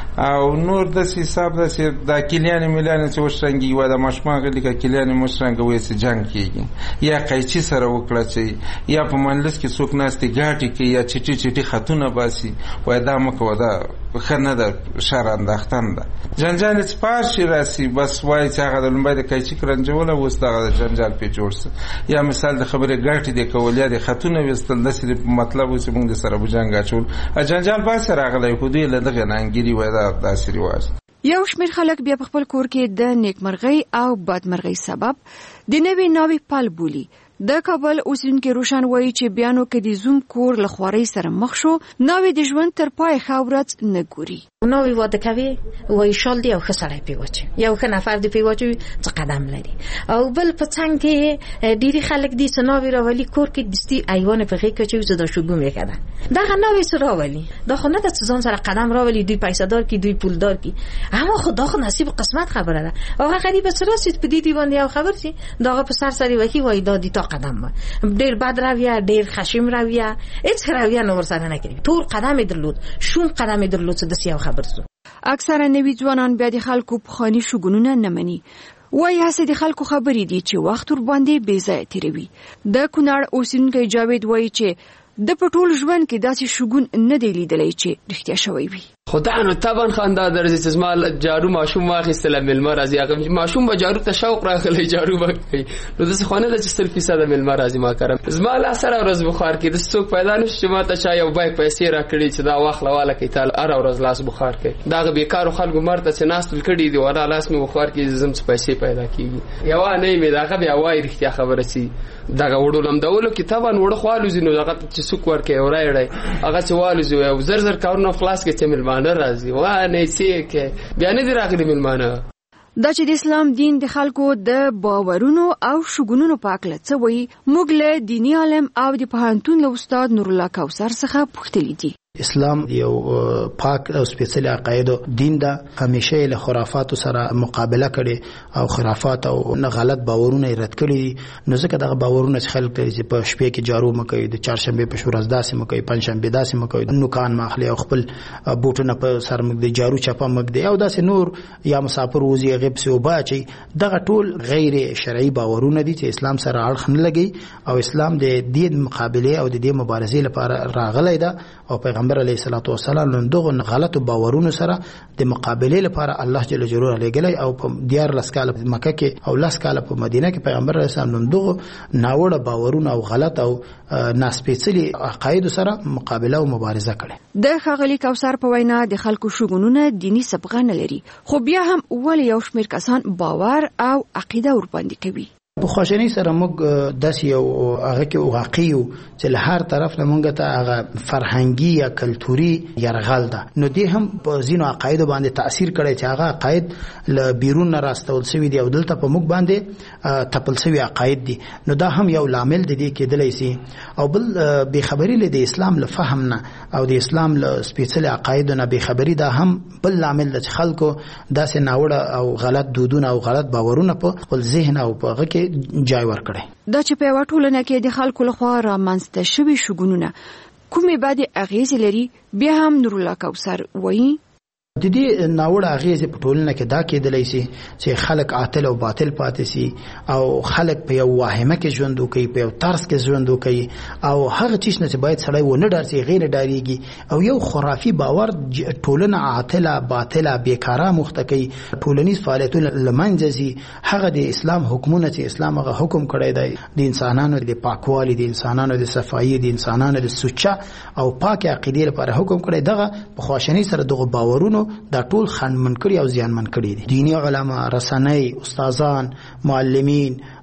او نور د حساب د کلیان مليان چې وشرنګي و د مشماغ لیکه کلیان مشرنګ وې چې جنگ کیږي یا قایچی سره وکړه چې یا په منلس کې څوک ناستي ګاټي کې یا چټي خاتونه باسي وای دا مکو دا خنه ده شر اندختن ده جنجال سپارشي راسي بس وای چې هغه د لمبای د قایچی کرنجوله وستغه د جنجال په جوړس یا مثال د خبره ګاټي د کولیا د خاتونه وستل د سری مطلب چې موږ سره بجنګ اچول جنجال با سره راغلی خو دې لدغه نانګيري وای دا داسې رواج یو شمېر خلک بیا په خپل کور کې د نیکمرغۍ او بدمرغۍ سبب د نوې پال بولی د کابل اوسیدونکو روشن وایي چې بیانو کې د زوم کور له خوارۍ سره مخ شو نوې د ژوند تر پای خاورت نه ګوري نوې واده کوي وای شال دی او خسړې پیوچي یو ښه نفر دی پیوچي څه قدم لري او بل په څنګ کې ډيري خلک دي سناوي راولي کور کې دستي ایوان په غي کې چې زدا شګو میکدن دا نوې سره راولي دا خو نه د ځان سره قدم راولي دوی پیسادار کی دوی پولدار کی اما خدا خو نصیب قسمت خبره ده او غریب سره سید په دې دیوان یو خبر شي دا په سر سری وکی وای دا دي تا قدم ډیر بد راویا ډیر خشم راویا هیڅ راویا نو ورسره نه کوي ټول قدم درلود شون قدم درلود څه د سیاو خبر سو اکثره نوی ځوانان بیا د خلکو په خاني شګونونه نه مني وای هڅه د خلکو خبرې دي چې وخت ور باندې بې ځای تیروي د کونړ اوسینکي جاوید وای چې د پټول ژوند کې داسې شګون نه دی لیدلی چې رښتیا شوی وي خدای نو طبعا خندا درځي چې زما جارو ماشوم واخیستله ملمر راځي هغه ماشوم به جارو ته شوق راغلی جارو به کوي نو د خانه د 100% ملمر راځي ما کړم زما لا سره ورځ بخار کې د څوک پیدا نشي چې ما ته چا یو بای پیسې را کړی چې دا واخله والا کې تعالی ار ورځ لاس بخار کوي دا بیکارو خلکو مرته چې ناستل کړي دی ولا لاس مې بخار کې زم څه پیسې پیدا کیږي یو نه مې داغه بیا وای رښتیا خبره سي دغه وړولم دولو کتابان وړ خوالو زینو دغه چې څوک ورکه اورای هغه چې والو زو زر کارونه خلاص کې چې ملمانه راځي وانه چې کې بیا نه دی راغلی ملمانه دا چې د اسلام دین د خلکو د باورونو او شګونونو په اړه څه وایي موږ له دینی عالم او د پوهنتون له استاد نور الله کوثر څخه پوښتنه دي اسلام یو پاک او سپیڅلی عقاید دین ده همیشه له خرافات سره مقابله کړي او خرافات او نه غلط باورونه رد کړي نو ځکه دغه باورونه خلک چې په شپې کې جارو مکوي د چهارشنبه په شورز داسې مکوي پنځشنبه داسې مکوي نو کان ماخلي او خپل بوټونه په سر مګ د جارو چپا مګ دی او داسې نور یا مسافر وزي غیب سي وباچي دغه ټول غیر شرعي باورونه دي چې اسلام سره اړخ نه لګي او اسلام د دې مقابله او د دې مبارزې لپاره راغلی ده او پیغمبر علیه الصلاۃ والسلام دغه غلط باورونو سره د مقابله لپاره الله جل جلاله لګلی او په دیار لسکاله مکه کې او لسکاله په مدینه کې پیغمبر علیه السلام دغه ناوړه باورونه او غلط او ناسپېڅلي عقاید سره مقابله او مبارزه کړي د خغلی کوثر په وینا د خلکو شګونونه دینی سبقه نه لري خو بیا هم ول یو شمیر کسان باور او عقیده ور باندې کوي په خوشنۍ سره موږ داسې یو هغه کې واقعي چې له هر طرف نه موږ ته هغه فرهنګي یا کلتوري يرغل ده نو دې هم په زینو عقاید باندې تاثیر کړی چې هغه عقاید له بیرون نه راستول شوی دی او دلته په موږ باندې تپل شوی عقاید دي نو دا هم یو لامل دی کېدلی سي او بل به خبري له اسلام له فهم نه او د اسلام له سپیڅلي عقاید نه به خبري دا هم بل لامل د خلکو داسې ناوړه او غلط دودونه او غلط باورونه په خپل ذهن او په هغه کې جای ورکړي دا چې په وټولنه کې د خلکو لخوا رامنځته شوي شګونونه کومې بعد اغیز لري بیا هم نور الله کوثر وایي د دې ناوړه اغیزې په ټولنه کې دا کېدلی سي چې خلک عاطل او باطل پاتې سي او خلک په یو واهمه کې ژوند وکړي په یو طرز کې ژوند وکړي او هغه چیز نه چې باید سړی ونه ډارسي غیر ډاریږي او یو خرافي باور ټولنه عاطله باطله بیکاره مخته کوي ټولنیز فعالیتونه لمنځي هغه د اسلام حکمونه چې اسلام هغه حکم کړی دی د انسانانو د پاکوالي د انسانانو د صفایي د انسانانو د سوچه او پاک عقیده لپاره حکم کړی دغه په خواشنۍ سره دغه باورونو دا ټول خنډمن کړي او زیانمن کړي دي دینی علما رسنۍ استادان معلمین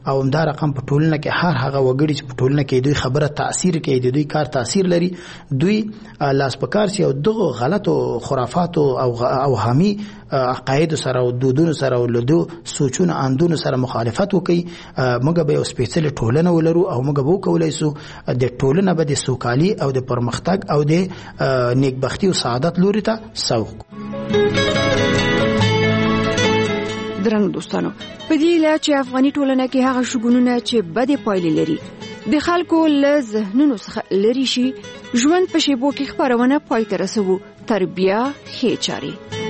او همدا رقم په ټولنه کې هر هغه وګړي چې په ټولنه کې دوی خبره تاثیر کوي د دوی کار تاثیر لري دوی لاس پکار شي او دغه غلطو خرافاتو او هامي عقاید سره او دودونو سره او لدو سوچونه اندونو سره مخالفت وکي موږ به یو سپیشل ټولنه ولرو او موږ به وکولای شو د ټولنه به د سوکالي او د پرمختګ او د نیکبختي او سعادت لوري ته سوق. درنګ دوستانو په دې لا چې افغاني ټولنه کې هغه شګونونه چې بده پایلې لري د خلکو له ذهنونو څخه لري شي ژوند په شیبو کې خبرونه پای ته رسوو تربیه خې چاري